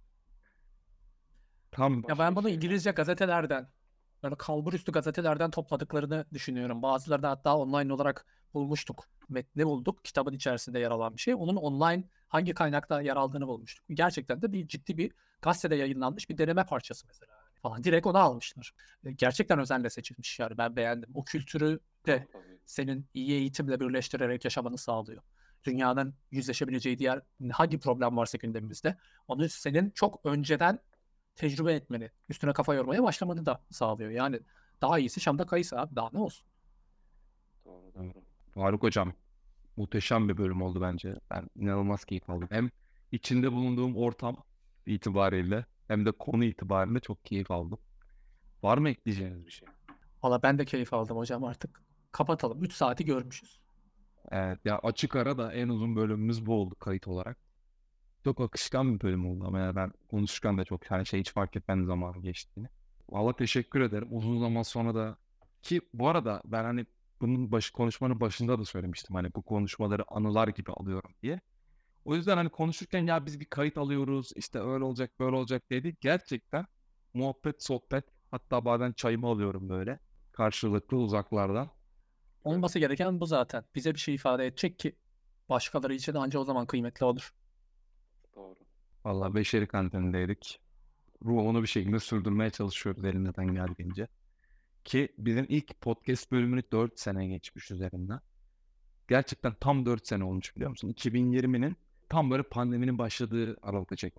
Tam Ya başka ben bir bunu şey yani. İngilizce gazetelerden, böyle kalburüstü gazetelerden topladıklarını düşünüyorum. Bazılarını hatta online olarak bulmuştuk. Metni bulduk. Kitabın içerisinde yer alan bir şey. Onun online hangi kaynakta yer aldığını bulmuştuk. Gerçekten de ciddi bir gazetede yayınlanmış bir deneme parçası mesela. Falan. Direkt onu almışlar. Gerçekten özenle seçilmiş yani. Ben beğendim. O kültürü de Tabii, tabii. senin iyi eğitimle birleştirerek yaşamanı sağlıyor. Dünyanın yüzleşebileceği diğer hangi problem varsa gündemimizde, onu senin çok önceden tecrübe etmeni, üstüne kafa yormaya başlamanı da sağlıyor. Yani daha iyisi Şam'da kayısı abi. Daha ne olsun? Doğru, doğru. Faruk Hocam, muhteşem bir bölüm oldu bence. Ben inanılmaz keyif aldım. Hem içinde bulunduğum ortam itibariyle hem de konu itibariyle çok keyif aldım. Var mı ekleyeceğiniz bir şey? Valla ben de keyif aldım hocam artık. Kapatalım. 3 saati görmüşüz. Evet, ya açık ara da en uzun bölümümüz bu oldu kayıt olarak. Çok akışkan bir bölüm oldu ama yani ben konuşurken de çok hani şey hiç fark etmedim zamanın geçtiğini. Valla teşekkür ederim. Uzun zaman sonra da, ki bu arada ben hani bunun konuşmanın başında da söylemiştim, hani bu konuşmaları anılar gibi alıyorum diye. O yüzden hani konuşurken ya biz bir kayıt alıyoruz işte öyle olacak böyle olacak dedi. Gerçekten muhabbet sohbet, hatta bazen çayımı alıyorum böyle karşılıklı uzaklardan. Böyle. Olması gereken bu zaten. Bize bir şey ifade edecek ki başkaları için anca o zaman kıymetli olur. Doğru. Valla beşeri kantindeydik. Ruhunu bir şekilde sürdürmeye çalışıyoruz elimizden geldiğince. Ki bizim ilk podcast bölümünü 4 sene geçmiş üzerinden. Gerçekten tam 4 sene olmuş biliyor musun? 2020'nin tam böyle pandeminin başladığı aralıkta çekmiştik.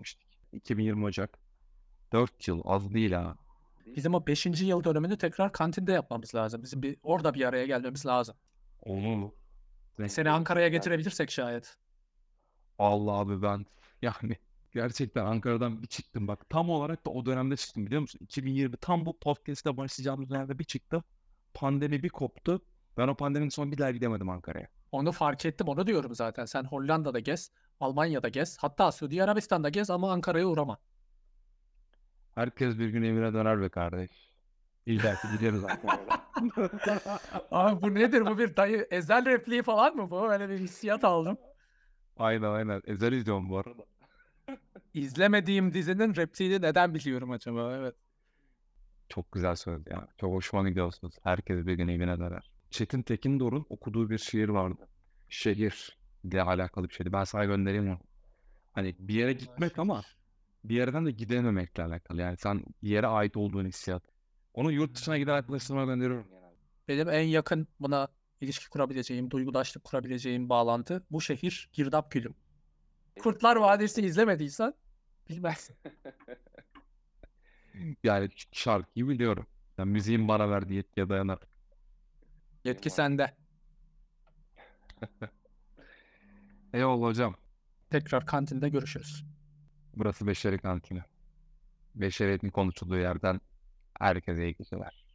2020 Ocak. 4 yıl az değil ha. Bizim o 5. yıl dönümünü tekrar kantinde yapmamız lazım. Bizim orada bir araya gelmemiz lazım. Onu Seni Ankara'ya getirebilirsek şayet. Allah abi ben yani gerçekten Ankara'dan bir çıktım bak. Tam olarak da o dönemde çıktım biliyor musun? 2020 tam bu podcast'te başlayacağımız dönemde bir çıktım. Pandemi bir koptu. Ben o pandeminin son bir daha gidemedim Ankara'ya. Onu fark ettim, onu diyorum zaten. Sen Hollanda'da gez, Almanya'da gez, hatta Suudi Arabistan'da gez ama Ankara'ya uğrama. Herkes bir gün evine döner be kardeş. İlla ki gideriz Ankara'ya. Abi bu nedir? Bu bir dayı Ezel repliği falan mı bu? Öyle bir hissiyat aldım. Aynen. Ezel izliyorum bu arada. İzlemediğim dizinin repliğini neden biliyorum acaba? Evet. Çok güzel söyledi ya. Çok hoşuma gidiyorsunuz. Herkes bir gün evine döner. Çetin Tekindor'un okuduğu bir şiir vardı. Şehir ile alakalı bir şeydi. Ben sana göndereyim onu. Hani bir yere gitmek ama bir yerden de gidememekle alakalı. Yani sen bir yere ait olduğun hissiyat. Onu yurt dışına giden arkadaşlarıma gönderiyorum genelde. Benim en yakın buna ilişki kurabileceğim, duygudaşlık kurabileceğim bağlantı bu şehir Girdap Gülüm. Kurtlar Vadisi izlemediysen bilmezsin. Yani şarkıyı biliyorum. Yani müziğin bana verdiği yetkiye dayanarak. Yetki sende. Eyvallah hocam. Tekrar kantinde görüşürüz. Burası Beşeri Kantini. Beşeriyetin konuşulduğu yerden herkese iyi geceler.